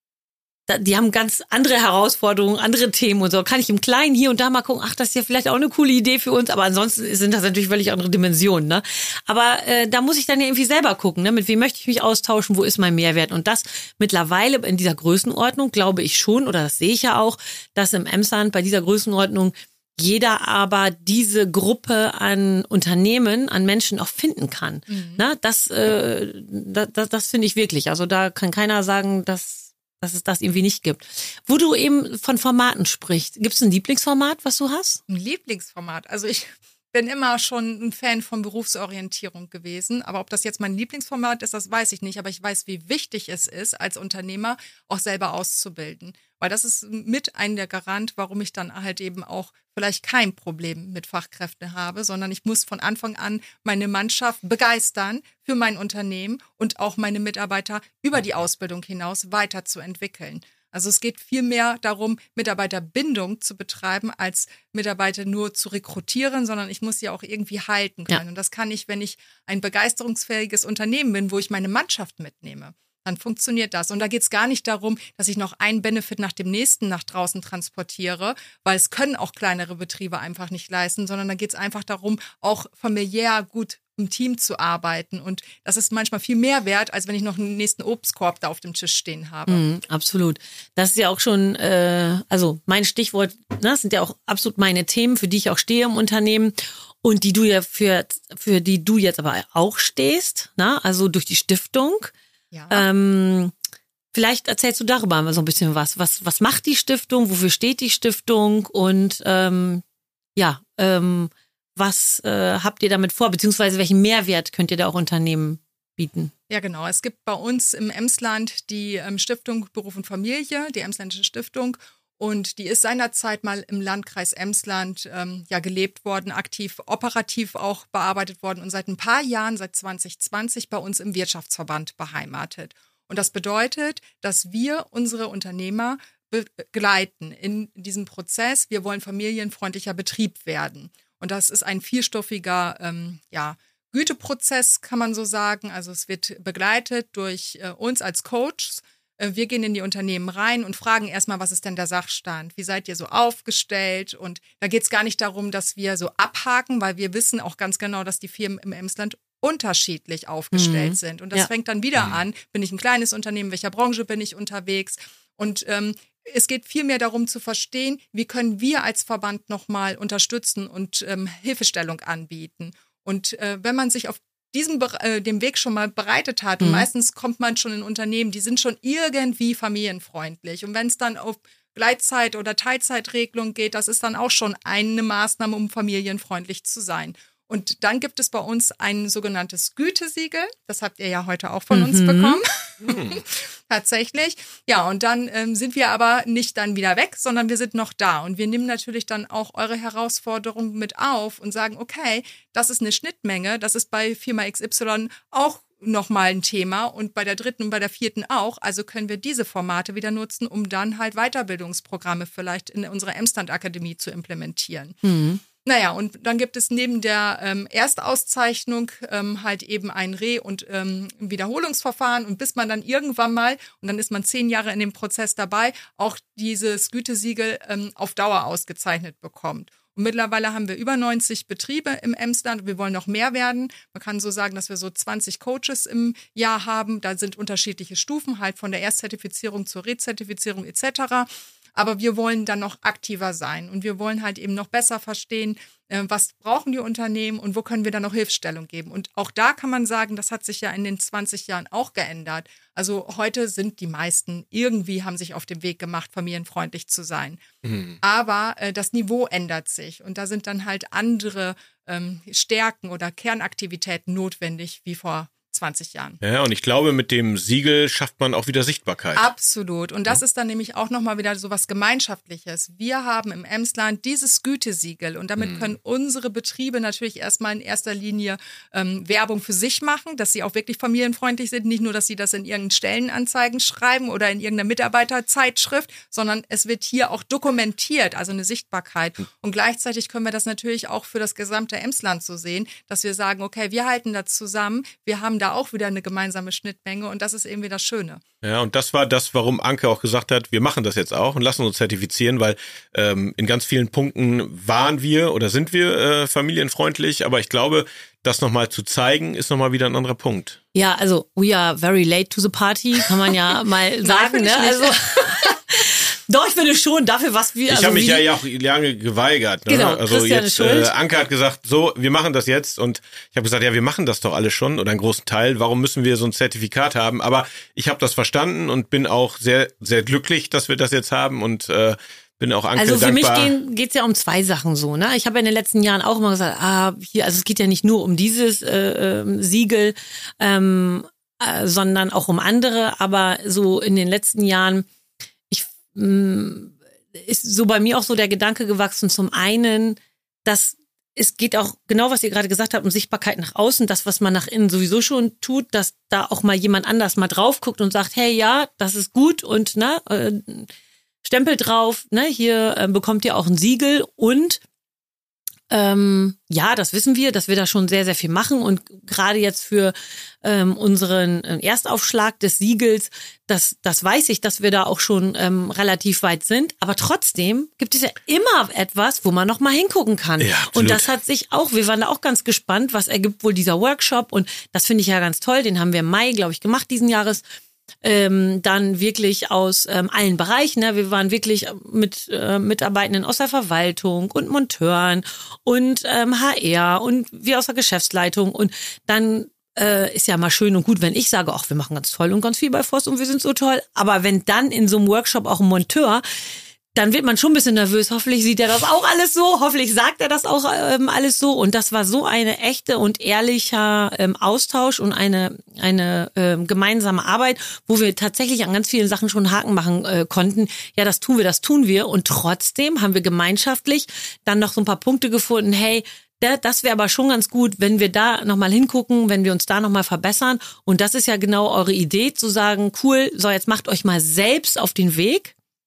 die haben ganz andere Herausforderungen, andere Themen und so. Kann ich im Kleinen hier und da mal gucken, ach, das ist ja vielleicht auch eine coole Idee für uns, aber ansonsten sind das natürlich völlig andere Dimensionen, ne? Aber äh, da muss ich dann ja irgendwie selber gucken, ne? Mit wem möchte ich mich austauschen, wo ist mein Mehrwert? Und das mittlerweile in dieser Größenordnung glaube ich schon, oder das sehe ich ja auch, dass im Emsland bei dieser Größenordnung jeder aber diese Gruppe an Unternehmen, an Menschen auch finden kann. Mhm. Ne? Das, äh, das, das, das finde ich wirklich. Also da kann keiner sagen, dass dass es das irgendwie nicht gibt. Wo du eben von Formaten sprichst, gibt es ein Lieblingsformat, was du hast? Ein Lieblingsformat? Also ich bin immer schon ein Fan von Berufsorientierung gewesen, aber ob das jetzt mein Lieblingsformat ist, das weiß ich nicht. Aber ich weiß, wie wichtig es ist, als Unternehmer auch selber auszubilden. Weil das ist mit ein der Garant, warum ich dann halt eben auch vielleicht kein Problem mit Fachkräften habe, sondern ich muss von Anfang an meine Mannschaft begeistern für mein Unternehmen und auch meine Mitarbeiter über die Ausbildung hinaus weiterzuentwickeln. Also es geht viel mehr darum, Mitarbeiterbindung zu betreiben, als Mitarbeiter nur zu rekrutieren, sondern ich muss sie auch irgendwie halten können. Ja. Und das kann ich, wenn ich ein begeisterungsfähiges Unternehmen bin, wo ich meine Mannschaft mitnehme. Dann funktioniert das. Und da geht es gar nicht darum, dass ich noch einen Benefit nach dem nächsten nach draußen transportiere, weil es können auch kleinere Betriebe einfach nicht leisten, sondern da geht es einfach darum, auch familiär gut im Team zu arbeiten. Und das ist manchmal viel mehr wert, als wenn ich noch einen nächsten Obstkorb da auf dem Tisch stehen habe. Mm, absolut. Das ist ja auch schon, äh, also mein Stichwort, ne, das sind ja auch absolut meine Themen, für die ich auch stehe im Unternehmen. Und die du ja für, für die du jetzt aber auch stehst, ne? Also durch die Stiftung. Ja. Ähm, vielleicht erzählst du darüber mal so ein bisschen was. Was, was macht die Stiftung? Wofür steht die Stiftung? Und ähm, ja, ähm, was äh, habt ihr damit vor? Beziehungsweise welchen Mehrwert könnt ihr da auch Unternehmen bieten? Ja, genau. Es gibt bei uns im Emsland die ähm, Stiftung Beruf und Familie, die Emsländische Stiftung. Und die ist seinerzeit mal im Landkreis Emsland ähm, ja gelebt worden, aktiv, operativ auch bearbeitet worden und seit ein paar Jahren, seit zwanzig zwanzig, bei uns im Wirtschaftsverband beheimatet. Und das bedeutet, dass wir unsere Unternehmer begleiten in diesem Prozess. Wir wollen familienfreundlicher Betrieb werden. Und das ist ein vierstufiger ähm, ja, Güteprozess, kann man so sagen. Also es wird begleitet durch äh, uns als Coaches, Wir gehen in die Unternehmen rein und fragen erstmal, was ist denn der Sachstand? Wie seid ihr so aufgestellt? Und da geht es gar nicht darum, dass wir so abhaken, weil wir wissen auch ganz genau, dass die Firmen im Emsland unterschiedlich aufgestellt mhm. sind. Und das ja. fängt dann wieder mhm. an, bin ich ein kleines Unternehmen, in welcher Branche bin ich unterwegs? Und ähm, es geht vielmehr darum zu verstehen, wie können wir als Verband nochmal unterstützen und ähm, Hilfestellung anbieten. Und äh, wenn man sich auf diesem äh, dem Weg schon mal bereitet hat, mhm. und meistens kommt man schon in Unternehmen, die sind schon irgendwie familienfreundlich. Und wenn es dann auf Gleitzeit- oder Teilzeitregelung geht, das ist dann auch schon eine Maßnahme, um familienfreundlich zu sein. Und dann gibt es bei uns ein sogenanntes Gütesiegel. Das habt ihr ja heute auch von mhm. uns bekommen. Mhm. Tatsächlich. Ja, und dann ähm, sind wir aber nicht dann wieder weg, sondern wir sind noch da. Und wir nehmen natürlich dann auch eure Herausforderungen mit auf und sagen, okay, das ist eine Schnittmenge. Das ist bei Firma X Y auch nochmal ein Thema und bei der dritten und bei der vierten auch. Also können wir diese Formate wieder nutzen, um dann halt Weiterbildungsprogramme vielleicht in unserer Emsland-Akademie zu implementieren. Mhm. Naja, und dann gibt es neben der ähm, Erstauszeichnung ähm, halt eben ein Re- und ähm, Wiederholungsverfahren und bis man dann irgendwann mal, und dann ist man zehn Jahre in dem Prozess dabei, auch dieses Gütesiegel ähm, auf Dauer ausgezeichnet bekommt. Und mittlerweile haben wir über neunzig Betriebe im Emsland. Wir wollen noch mehr werden. Man kann so sagen, dass wir so zwanzig Coaches im Jahr haben. Da sind unterschiedliche Stufen, halt von der Erstzertifizierung zur Rezertifizierung et cetera. Aber wir wollen dann noch aktiver sein und wir wollen halt eben noch besser verstehen, was brauchen die Unternehmen und wo können wir dann noch Hilfestellung geben. Und auch da kann man sagen, das hat sich ja in den zwanzig Jahren auch geändert. Also heute sind die meisten irgendwie, haben sich auf den Weg gemacht, familienfreundlich zu sein. Mhm. Aber äh, das Niveau ändert sich und da sind dann halt andere ähm, Stärken oder Kernaktivitäten notwendig wie vor zwanzig Jahren. Ja, und ich glaube, mit dem Siegel schafft man auch wieder Sichtbarkeit. Absolut. Und das ja. ist dann nämlich auch nochmal wieder so was Gemeinschaftliches. Wir haben im Emsland dieses Gütesiegel und damit mhm. können unsere Betriebe natürlich erstmal in erster Linie ähm, Werbung für sich machen, dass sie auch wirklich familienfreundlich sind. Nicht nur, dass sie das in irgendeinen Stellenanzeigen schreiben oder in irgendeiner Mitarbeiterzeitschrift, sondern es wird hier auch dokumentiert, also eine Sichtbarkeit. Mhm. Und gleichzeitig können wir das natürlich auch für das gesamte Emsland so sehen, dass wir sagen, okay, wir halten da zusammen, wir haben da auch wieder eine gemeinsame Schnittmenge und das ist irgendwie das Schöne. Ja, und das war das, warum Anke auch gesagt hat, wir machen das jetzt auch und lassen uns zertifizieren, weil ähm, in ganz vielen Punkten waren wir oder sind wir äh, familienfreundlich, aber ich glaube, das nochmal zu zeigen, ist nochmal wieder ein anderer Punkt. Ja, also we are very late to the party, kann man ja mal sagen. Ne? Also doch, ich finde schon, dafür was wir... Ich also habe mich ja auch lange geweigert. Ne? Genau, also Christian jetzt, ist schuld. Äh, Anke hat gesagt, so, wir machen das jetzt. Und ich habe gesagt, ja, wir machen das doch alle schon oder einen großen Teil. Warum müssen wir so ein Zertifikat haben? Aber ich habe das verstanden und bin auch sehr, sehr glücklich, dass wir das jetzt haben und äh, bin auch Anke also für dankbar. mich geht es ja um zwei Sachen so. Ne? Ich habe ja in den letzten Jahren auch immer gesagt, ah, hier, also es geht ja nicht nur um dieses äh, äh, Siegel, ähm, äh, sondern auch um andere. Aber so in den letzten Jahren ist so bei mir auch so der Gedanke gewachsen, zum einen, dass es geht auch, genau was ihr gerade gesagt habt, um Sichtbarkeit nach außen, das, was man nach innen sowieso schon tut, dass da auch mal jemand anders mal drauf guckt und sagt, hey, ja, das ist gut und ne, äh, Stempel drauf, ne, hier äh, bekommt ihr auch ein Siegel und Ähm, ja, das wissen wir, dass wir da schon sehr, sehr viel machen und gerade jetzt für ähm, unseren Erstaufschlag des Siegels, das, das weiß ich, dass wir da auch schon ähm, relativ weit sind, aber trotzdem gibt es ja immer etwas, wo man noch mal hingucken kann. Ja, und das hat sich auch, wir waren da auch ganz gespannt, was ergibt wohl dieser Workshop und das finde ich ja ganz toll, den haben wir im Mai, glaube ich, gemacht diesen Jahres. Ähm, dann wirklich aus ähm, allen Bereichen. Ne? Wir waren wirklich mit äh, Mitarbeitenden aus der Verwaltung und Monteuren und ähm, H R und wir aus der Geschäftsleitung. Und dann äh, ist ja mal schön und gut, wenn ich sage, ach, wir machen ganz toll und ganz viel bei Voss und wir sind so toll. Aber wenn dann in so einem Workshop auch ein Monteur, dann wird man schon ein bisschen nervös. Hoffentlich sieht er das auch alles so. Hoffentlich sagt er das auch ähm, alles so. Und das war so eine echte und ehrlicher ähm, Austausch und eine eine ähm, gemeinsame Arbeit, wo wir tatsächlich an ganz vielen Sachen schon Haken machen äh, konnten. Ja, das tun wir, das tun wir. Und trotzdem haben wir gemeinschaftlich dann noch so ein paar Punkte gefunden. Hey, das wäre aber schon ganz gut, wenn wir da nochmal hingucken, wenn wir uns da nochmal verbessern. Und das ist ja genau eure Idee, zu sagen, cool, so jetzt macht euch mal selbst auf den Weg.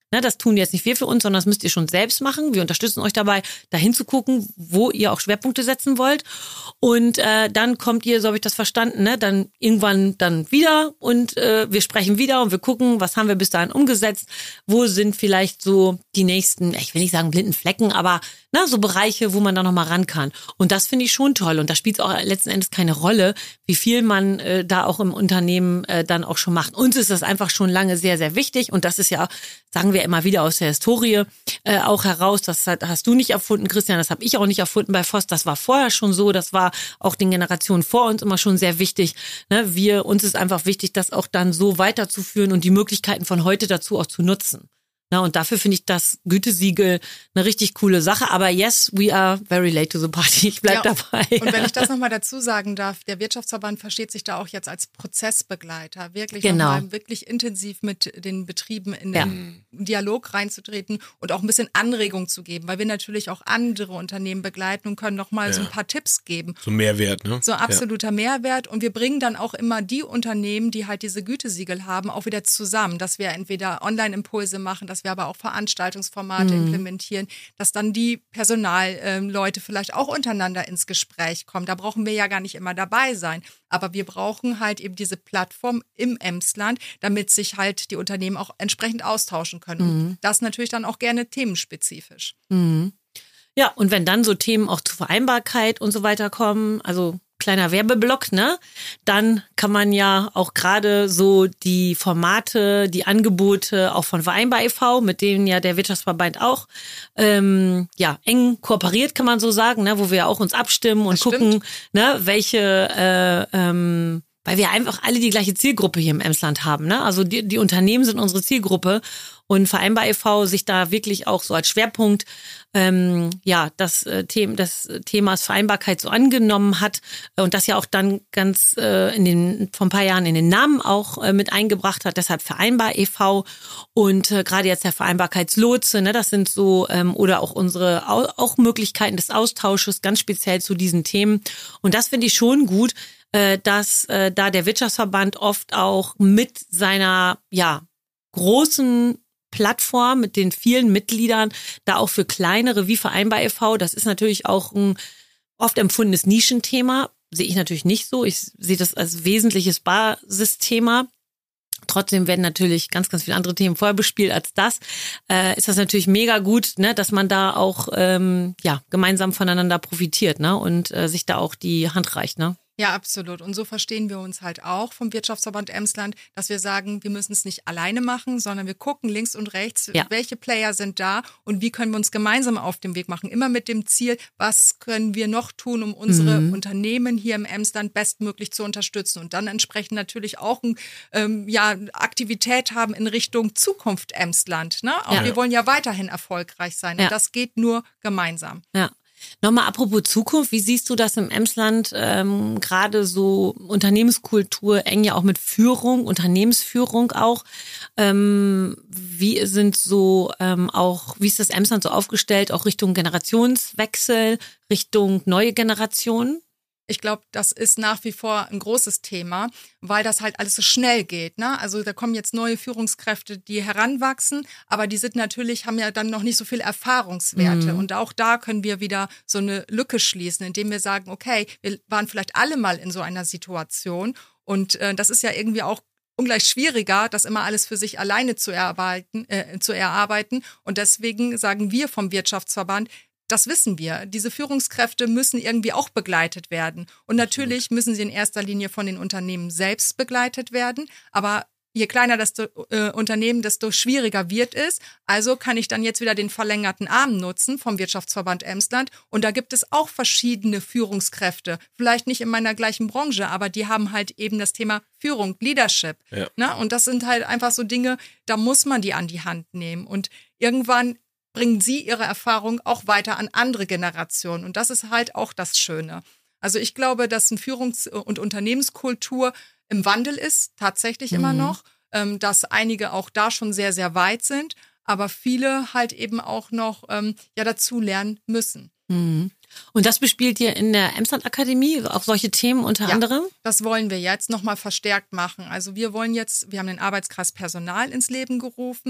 Ne, das tun jetzt nicht wir für uns, sondern das müsst ihr schon selbst machen. Wir unterstützen euch dabei, dahin zu gucken, wo ihr auch Schwerpunkte setzen wollt. Und äh, dann kommt ihr, so habe ich das verstanden, ne, dann irgendwann dann wieder und äh, wir sprechen wieder und wir gucken, was haben wir bis dahin umgesetzt, wo sind vielleicht so die nächsten, ich will nicht sagen blinden Flecken, aber na, so Bereiche, wo man da nochmal ran kann. Und das finde ich schon toll. Und da spielt es auch letzten Endes keine Rolle, wie viel man äh, da auch im Unternehmen äh, dann auch schon macht. Uns ist das einfach schon lange sehr, sehr wichtig. Und das ist ja, sagen wir immer wieder aus der Historie äh, auch heraus, das hast du nicht erfunden, Christian, das habe ich auch nicht erfunden bei Voss. Das war vorher schon so, das war auch den Generationen vor uns immer schon sehr wichtig. Ne? Wir, uns ist einfach wichtig, das auch dann so weiterzuführen und die Möglichkeiten von heute dazu auch zu nutzen. Na, und dafür finde ich das Gütesiegel eine richtig coole Sache. Aber yes, we are very late to the party. Ich bleib ja, dabei. Und wenn ich das nochmal dazu sagen darf, der Wirtschaftsverband versteht sich da auch jetzt als Prozessbegleiter, wirklich genau. nochmal wirklich intensiv mit den Betrieben in den ja. Dialog reinzutreten und auch ein bisschen Anregung zu geben, weil wir natürlich auch andere Unternehmen begleiten und können nochmal ja. so ein paar Tipps geben. So Mehrwert, ne? So absoluter ja. Mehrwert. Und wir bringen dann auch immer die Unternehmen, die halt diese Gütesiegel haben, auch wieder zusammen, dass wir entweder Online-Impulse machen, dass wir aber auch Veranstaltungsformate mhm. implementieren, dass dann die Personalleute ähm, vielleicht auch untereinander ins Gespräch kommen. Da brauchen wir ja gar nicht immer dabei sein. Aber wir brauchen halt eben diese Plattform im Emsland, damit sich halt die Unternehmen auch entsprechend austauschen können. Mhm. Und das natürlich dann auch gerne themenspezifisch. Mhm. Ja, und wenn dann so Themen auch zur Vereinbarkeit und so weiter kommen, also kleiner Werbeblock, ne? Dann kann man ja auch gerade so die Formate, die Angebote auch von Vereinbar e V, mit denen ja der Wirtschaftsverband auch ähm, ja eng kooperiert, kann man so sagen, ne? Wo wir auch uns abstimmen und das gucken, stimmt. ne, welche äh, ähm, weil wir einfach alle die gleiche Zielgruppe hier im Emsland haben, ne? Also die, die Unternehmen sind unsere Zielgruppe und Vereinbar e V sich da wirklich auch so als Schwerpunkt ähm, ja das äh, Thema des Themas Vereinbarkeit so angenommen hat und das ja auch dann ganz äh, in den vor ein paar Jahren in den Namen auch äh, mit eingebracht hat. Deshalb Vereinbar e V und äh, gerade jetzt der Vereinbarkeitslotse, ne? Das sind so ähm, oder auch unsere auch, auch Möglichkeiten des Austausches ganz speziell zu diesen Themen und das finde ich schon gut, dass äh, da der Wirtschaftsverband oft auch mit seiner ja großen Plattform, mit den vielen Mitgliedern, da auch für kleinere wie Vereinbar e V, das ist natürlich auch ein oft empfundenes Nischenthema, sehe ich natürlich nicht so. Ich sehe das als wesentliches Basisthema. Trotzdem werden natürlich ganz, ganz viele andere Themen vorher bespielt als das. Äh, ist das natürlich mega gut, ne, dass man da auch ähm, ja gemeinsam voneinander profitiert, ne, und äh, sich da auch die Hand reicht, ne. Ja, absolut. Und so verstehen wir uns halt auch vom Wirtschaftsverband Emsland, dass wir sagen, wir müssen es nicht alleine machen, sondern wir gucken links und rechts, ja. welche Player sind da und wie können wir uns gemeinsam auf den Weg machen. Immer mit dem Ziel, was können wir noch tun, um unsere mhm. Unternehmen hier im Emsland bestmöglich zu unterstützen und dann entsprechend natürlich auch ein, ähm, ja, Aktivität haben in Richtung Zukunft Emsland. Ne? Auch ja. wir wollen ja weiterhin erfolgreich sein ja. und das geht nur gemeinsam. Ja. Nochmal apropos Zukunft, wie siehst du das im Emsland, ähm, gerade so Unternehmenskultur, eng ja auch mit Führung, Unternehmensführung auch, ähm, wie sind so ähm, auch, wie ist das Emsland so aufgestellt, auch Richtung Generationswechsel, Richtung neue Generationen? Ich glaube, das ist nach wie vor ein großes Thema, weil das halt alles so schnell geht. Ne? Also da kommen jetzt neue Führungskräfte, die heranwachsen, aber die sind natürlich, haben ja dann noch nicht so viele Erfahrungswerte. Mhm. Und auch da können wir wieder so eine Lücke schließen, indem wir sagen, okay, wir waren vielleicht alle mal in so einer Situation und äh, das ist ja irgendwie auch ungleich schwieriger, das immer alles für sich alleine zu erarbeiten, äh, zu erarbeiten. Und deswegen sagen wir vom Wirtschaftsverband, das wissen wir. Diese Führungskräfte müssen irgendwie auch begleitet werden. Und natürlich müssen sie in erster Linie von den Unternehmen selbst begleitet werden. Aber je kleiner das äh, Unternehmen, desto schwieriger wird es. Also kann ich dann jetzt wieder den verlängerten Arm nutzen vom Wirtschaftsverband Emsland. Und da gibt es auch verschiedene Führungskräfte. Vielleicht nicht in meiner gleichen Branche, aber die haben halt eben das Thema Führung, Leadership. Ja. Ne? Und das sind halt einfach so Dinge, da muss man die an die Hand nehmen. Und irgendwann bringen sie ihre Erfahrung auch weiter an andere Generationen. Und das ist halt auch das Schöne. Also ich glaube, dass eine Führungs- und Unternehmenskultur im Wandel ist, tatsächlich mhm. immer noch, ähm, dass einige auch da schon sehr, sehr weit sind, aber viele halt eben auch noch ähm, ja dazu lernen müssen. Mhm. Und das bespielt ihr in der Emsland-Akademie, auch solche Themen unter ja, anderem? Das wollen wir jetzt nochmal verstärkt machen. Also wir wollen jetzt, wir haben den Arbeitskreis Personal ins Leben gerufen.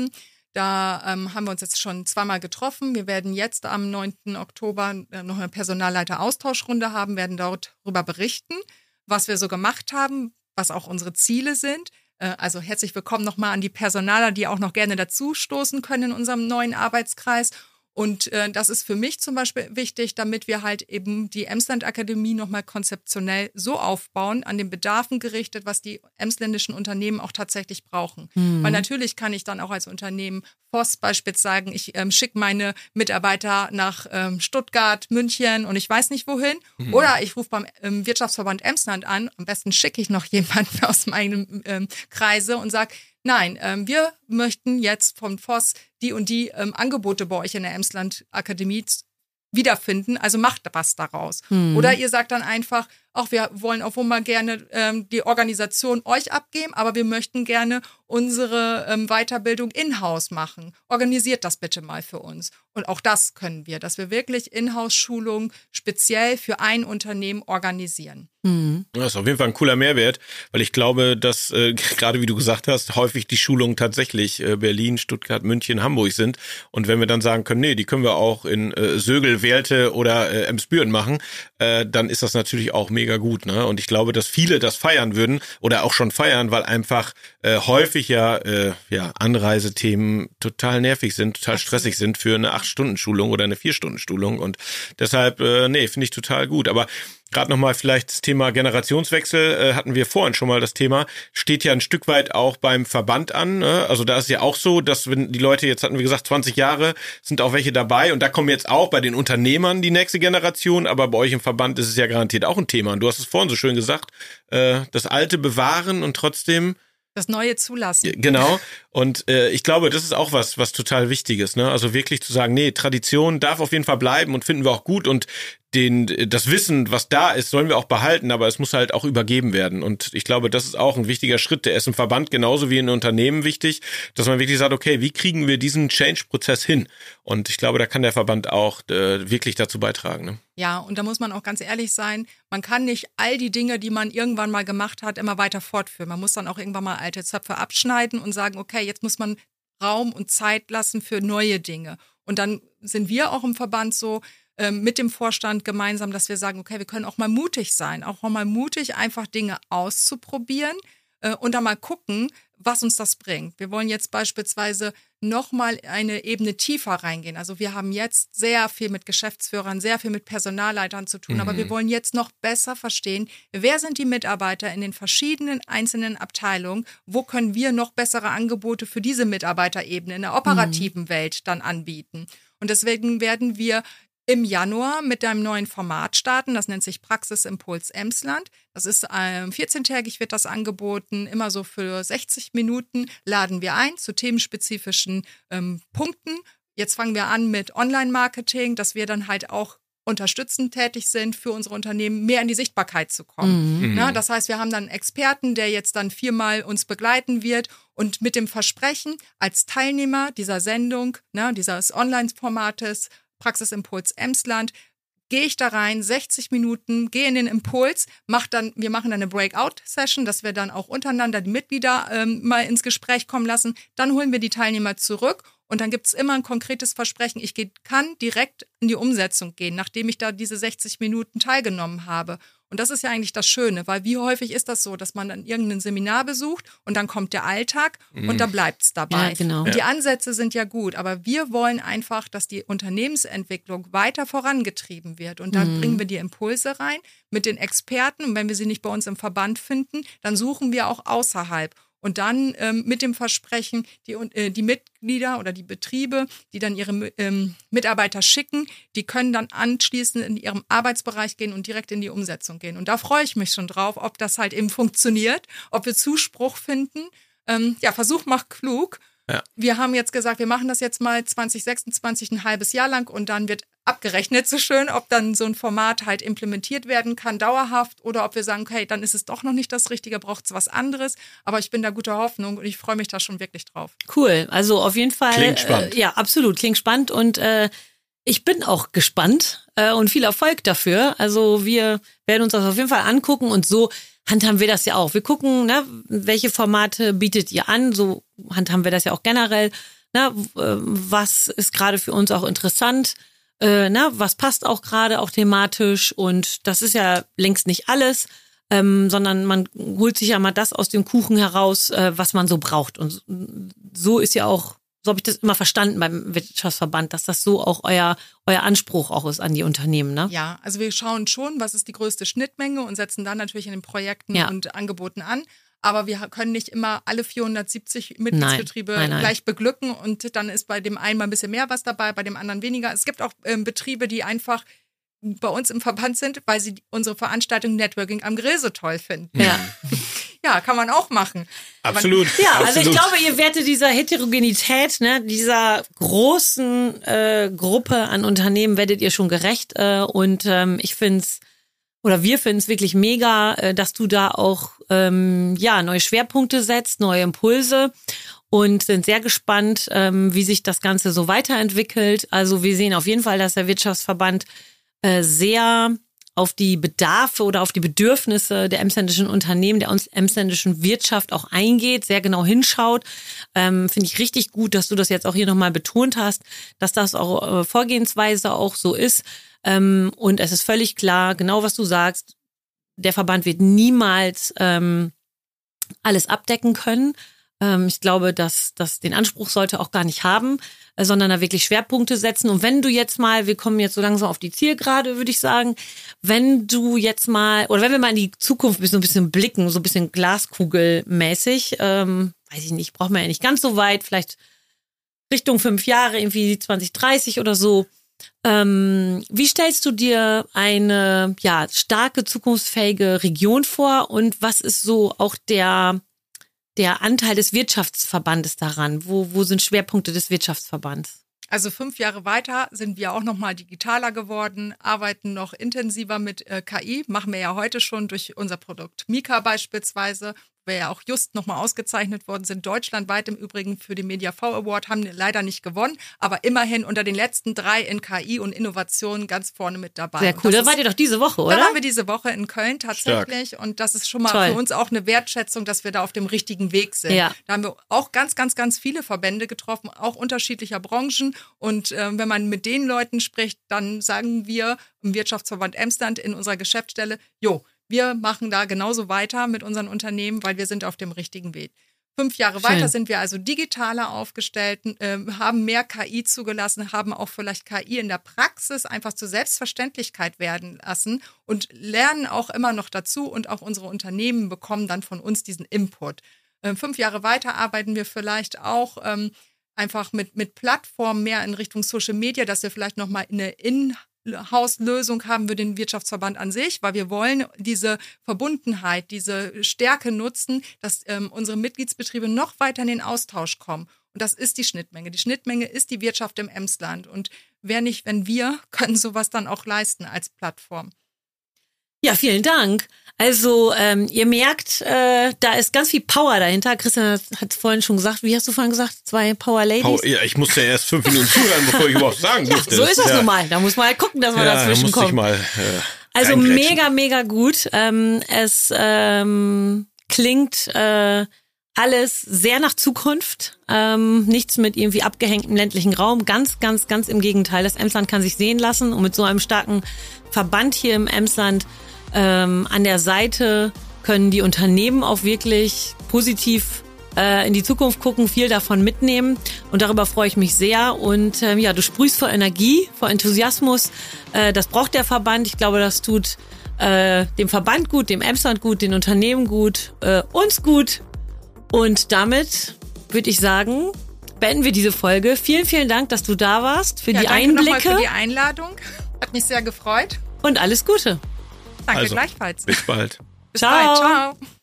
Da ähm, haben wir uns jetzt schon zweimal getroffen. Wir werden jetzt am neunten Oktober noch eine Personalleiter-Austauschrunde haben, werden dort darüber berichten, was wir so gemacht haben, was auch unsere Ziele sind. Äh, also herzlich willkommen nochmal an die Personaler, die auch noch gerne dazu stoßen können in unserem neuen Arbeitskreis. Und äh, das ist für mich zum Beispiel wichtig, damit wir halt eben die Emsland-Akademie nochmal konzeptionell so aufbauen, an den Bedarfen gerichtet, was die emsländischen Unternehmen auch tatsächlich brauchen. Mhm. Weil natürlich kann ich dann auch als Unternehmen Voss beispielsweise sagen, ich ähm, schicke meine Mitarbeiter nach ähm, Stuttgart, München und ich weiß nicht wohin. Mhm. Oder ich rufe beim ähm, Wirtschaftsverband Emsland an, am besten schicke ich noch jemanden aus meinem ähm, Kreise und sage, nein, ähm, wir möchten jetzt vom Voss die und die ähm, Angebote bei euch in der Emsland-Akademie wiederfinden, also macht was daraus. Mhm. Oder ihr sagt dann einfach, auch wir wollen auch wohl mal gerne ähm, die Organisation euch abgeben, aber wir möchten gerne unsere ähm, Weiterbildung in-house machen. Organisiert das bitte mal für uns. Und auch das können wir, dass wir wirklich In-house-Schulungen speziell für ein Unternehmen organisieren. Mhm. Das ist auf jeden Fall ein cooler Mehrwert, weil ich glaube, dass äh, gerade wie du gesagt hast, häufig die Schulungen tatsächlich äh, Berlin, Stuttgart, München, Hamburg sind. Und wenn wir dann sagen können, nee, die können wir auch in äh, Sögel, Werlte oder äh, Emsbüren machen, äh, dann ist das natürlich auch mega gut, ne? Und ich glaube, dass viele das feiern würden oder auch schon feiern, weil einfach äh, häufig ja äh, ja Anreisethemen total nervig sind, total stressig sind für eine acht-Stunden-Schulung oder eine vier-Stunden-Schulung. Und deshalb, äh, nee, finde ich total gut. Aber gerade nochmal vielleicht das Thema Generationswechsel, äh, hatten wir vorhin schon mal das Thema, steht ja ein Stück weit auch beim Verband an. Ne? Also da ist ja auch so, dass wenn die Leute, jetzt hatten wir gesagt, zwanzig Jahre, sind auch welche dabei und da kommen jetzt auch bei den Unternehmern die nächste Generation, aber bei euch im Verband ist es ja garantiert auch ein Thema. Und du hast es vorhin so schön gesagt, äh, das Alte bewahren und trotzdem das Neue zulassen. Genau. Und äh, ich glaube, das ist auch was, was total Wichtiges, ne? Also wirklich zu sagen, nee, Tradition darf auf jeden Fall bleiben und finden wir auch gut und den das Wissen, was da ist, sollen wir auch behalten, aber es muss halt auch übergeben werden. Und ich glaube, das ist auch ein wichtiger Schritt. Der ist im Verband genauso wie in Unternehmen wichtig, dass man wirklich sagt, okay, wie kriegen wir diesen Change-Prozess hin? Und ich glaube, da kann der Verband auch äh, wirklich dazu beitragen, ne? Ja, und da muss man auch ganz ehrlich sein, man kann nicht all die Dinge, die man irgendwann mal gemacht hat, immer weiter fortführen. Man muss dann auch irgendwann mal alte Zöpfe abschneiden und sagen, okay, jetzt muss man Raum und Zeit lassen für neue Dinge. Und dann sind wir auch im Verband so äh, mit dem Vorstand gemeinsam, dass wir sagen, okay, wir können auch mal mutig sein, auch mal mutig einfach Dinge auszuprobieren äh, und dann mal gucken, was uns das bringt. Wir wollen jetzt beispielsweise nochmal eine Ebene tiefer reingehen. Also wir haben jetzt sehr viel mit Geschäftsführern, sehr viel mit Personalleitern zu tun, mhm. aber wir wollen jetzt noch besser verstehen, wer sind die Mitarbeiter in den verschiedenen einzelnen Abteilungen, wo können wir noch bessere Angebote für diese Mitarbeiterebene in der operativen mhm. Welt dann anbieten. Und deswegen werden wir im Januar mit einem neuen Format starten. Das nennt sich Praxisimpuls Emsland. Das ist ähm, vierzehntägig wird das angeboten. Immer so für sechzig Minuten laden wir ein zu themenspezifischen ähm, Punkten. Jetzt fangen wir an mit Online-Marketing, dass wir dann halt auch unterstützend tätig sind für unsere Unternehmen, mehr in die Sichtbarkeit zu kommen. Mhm. Na, das heißt, wir haben dann einen Experten, der jetzt dann viermal uns begleiten wird und mit dem Versprechen, als Teilnehmer dieser Sendung, na, dieses Online-Formates, Praxisimpuls Emsland, gehe ich da rein, sechzig Minuten, gehe in den Impuls, mach dann, wir machen dann eine Breakout-Session, dass wir dann auch untereinander die Mitglieder ähm, mal ins Gespräch kommen lassen. Dann holen wir die Teilnehmer zurück und dann gibt es immer ein konkretes Versprechen. Ich geh, kann direkt in die Umsetzung gehen, nachdem ich da diese sechzig Minuten teilgenommen habe. Und das ist ja eigentlich das Schöne, weil wie häufig ist das so, dass man dann irgendein Seminar besucht und dann kommt der Alltag mhm. und da bleibt's dabei. Ja, genau. Und die Ansätze sind ja gut, aber wir wollen einfach, dass die Unternehmensentwicklung weiter vorangetrieben wird. Und dann mhm. bringen wir die Impulse rein mit den Experten. Und wenn wir sie nicht bei uns im Verband finden, dann suchen wir auch außerhalb. Und dann ähm, mit dem Versprechen, die, äh, die Mitglieder oder die Betriebe, die dann ihre ähm, Mitarbeiter schicken, die können dann anschließend in ihrem Arbeitsbereich gehen und direkt in die Umsetzung gehen. Und da freue ich mich schon drauf, ob das halt eben funktioniert, ob wir Zuspruch finden. Ähm, ja, Versuch macht klug. Ja. Wir haben jetzt gesagt, wir machen das jetzt mal zwanzig sechsundzwanzig ein halbes Jahr lang und dann wird abgerechnet so schön, ob dann so ein Format halt implementiert werden kann, dauerhaft, oder ob wir sagen, okay, dann ist es doch noch nicht das Richtige, braucht es was anderes. Aber ich bin da guter Hoffnung und ich freue mich da schon wirklich drauf. Cool, also auf jeden Fall. Klingt spannend. Äh, ja, absolut, klingt spannend und äh, ich bin auch gespannt äh, und viel Erfolg dafür. Also wir werden uns das auf jeden Fall angucken und so handhaben wir das ja auch. Wir gucken, ne, welche Formate bietet ihr an, so handhaben wir das ja auch generell. Na, was ist gerade für uns auch interessant? Äh, na, was passt auch gerade auch thematisch? Und das ist ja längst nicht alles, ähm, sondern man holt sich ja mal das aus dem Kuchen heraus, äh, was man so braucht. Und so ist ja auch, so habe ich das immer verstanden beim Wirtschaftsverband, dass das so auch euer euer Anspruch auch ist an die Unternehmen, ne? Ja, also wir schauen schon, was ist die größte Schnittmenge und setzen dann natürlich in den Projekten ja. und Angeboten an. Aber wir können nicht immer alle vierhundertsiebzig Mitgliedsbetriebe nein, nein, nein. gleich beglücken und dann ist bei dem einen mal ein bisschen mehr was dabei, bei dem anderen weniger. Es gibt auch ähm, Betriebe, die einfach bei uns im Verband sind, weil sie unsere Veranstaltung Networking am Grill so toll finden. Ja, ja, kann man auch machen. Absolut. Aber, ja, absolut. Also ich glaube, ihr wertet dieser Heterogenität, ne, dieser großen äh, Gruppe an Unternehmen werdet ihr schon gerecht äh, und ähm, ich find's Oder wir finden es wirklich mega, dass du da auch ähm, ja neue Schwerpunkte setzt, neue Impulse und sind sehr gespannt, ähm, wie sich das Ganze so weiterentwickelt. Also wir sehen auf jeden Fall, dass der Wirtschaftsverband äh, sehr auf die Bedarfe oder auf die Bedürfnisse der emsländischen Unternehmen, der emsländischen Wirtschaft auch eingeht, sehr genau hinschaut. Ähm, finde ich richtig gut, dass du das jetzt auch hier nochmal betont hast, dass das auch äh, Vorgehensweise auch so ist. Ähm, und es ist völlig klar, genau was du sagst, der Verband wird niemals ähm, alles abdecken können. Ähm, ich glaube, dass das den Anspruch sollte auch gar nicht haben, äh, sondern da wirklich Schwerpunkte setzen. Und wenn du jetzt mal, wir kommen jetzt so langsam auf die Zielgerade, würde ich sagen, wenn du jetzt mal, oder wenn wir mal in die Zukunft so ein bisschen blicken, so ein bisschen glaskugelmäßig, ähm, weiß ich nicht, braucht man ja nicht ganz so weit, vielleicht Richtung fünf Jahre, irgendwie zwanzig dreißig oder so. Ähm, wie stellst du dir eine ja starke, zukunftsfähige Region vor und was ist so auch der, der Anteil des Wirtschaftsverbandes daran? Wo, wo sind Schwerpunkte des Wirtschaftsverbands? Also fünf Jahre weiter sind wir auch nochmal digitaler geworden, arbeiten noch intensiver mit äh, K I, machen wir ja heute schon durch unser Produkt Mika beispielsweise, wo wir ja auch just nochmal ausgezeichnet worden sind, deutschlandweit im Übrigen für den Media V Award, haben leider nicht gewonnen, aber immerhin unter den letzten drei in K I und Innovation ganz vorne mit dabei. Sehr cool, da wart ihr doch diese Woche, oder? Da waren wir diese Woche in Köln tatsächlich. Stark. Und das ist schon mal Toll. Für uns auch eine Wertschätzung, dass wir da auf dem richtigen Weg sind. Ja. Da haben wir auch ganz, ganz, ganz viele Verbände getroffen, auch unterschiedlicher Branchen. Und äh, wenn man mit den Leuten spricht, dann sagen wir im Wirtschaftsverband Emsland in unserer Geschäftsstelle, jo, wir machen da genauso weiter mit unseren Unternehmen, weil wir sind auf dem richtigen Weg. Fünf Jahre Schön. Weiter sind wir also digitaler aufgestellt, äh, haben mehr K I zugelassen, haben auch vielleicht K I in der Praxis einfach zur Selbstverständlichkeit werden lassen und lernen auch immer noch dazu und auch unsere Unternehmen bekommen dann von uns diesen Input. Äh, fünf Jahre weiter arbeiten wir vielleicht auch ähm, einfach mit, mit Plattformen mehr in Richtung Social Media, dass wir vielleicht nochmal eine In-House-Lösung haben für den Wirtschaftsverband an sich, weil wir wollen diese Verbundenheit, diese Stärke nutzen, dass ähm, unsere Mitgliedsbetriebe noch weiter in den Austausch kommen. Und das ist die Schnittmenge. Die Schnittmenge ist die Wirtschaft im Emsland. Und wer nicht, wenn wir, können sowas dann auch leisten als Plattform. Ja, vielen Dank. Also ähm, ihr merkt, äh, da ist ganz viel Power dahinter. Christian hat vorhin schon gesagt, wie hast du vorhin gesagt? Zwei Power Ladies? Power, ja, ich musste ja erst fünf Minuten zuhören, bevor ich überhaupt sagen ja, durfte. So ist das ja. nun mal. Da muss man halt gucken, dass man ja, dazwischen da kommt. Ich mal, äh, also mega, mega gut. Ähm, es ähm, klingt äh, alles sehr nach Zukunft. Ähm, nichts mit irgendwie abgehängtem ländlichen Raum. Ganz, ganz, ganz im Gegenteil. Das Emsland kann sich sehen lassen und mit so einem starken Verband hier im Emsland ähm, an der Seite können die Unternehmen auch wirklich positiv äh, in die Zukunft gucken, viel davon mitnehmen und darüber freue ich mich sehr und ähm, ja, du sprühst vor Energie, vor Enthusiasmus, äh, das braucht der Verband, ich glaube, das tut äh, dem Verband gut, dem Emsland gut, den Unternehmen gut, äh, uns gut und damit würde ich sagen, beenden wir diese Folge. Vielen, vielen Dank, dass du da warst, für ja, die danke Einblicke. Danke nochmal für die Einladung, hat mich sehr gefreut. Und alles Gute. Danke also, gleichfalls. Bis bald. Bis Ciao. bald. Ciao.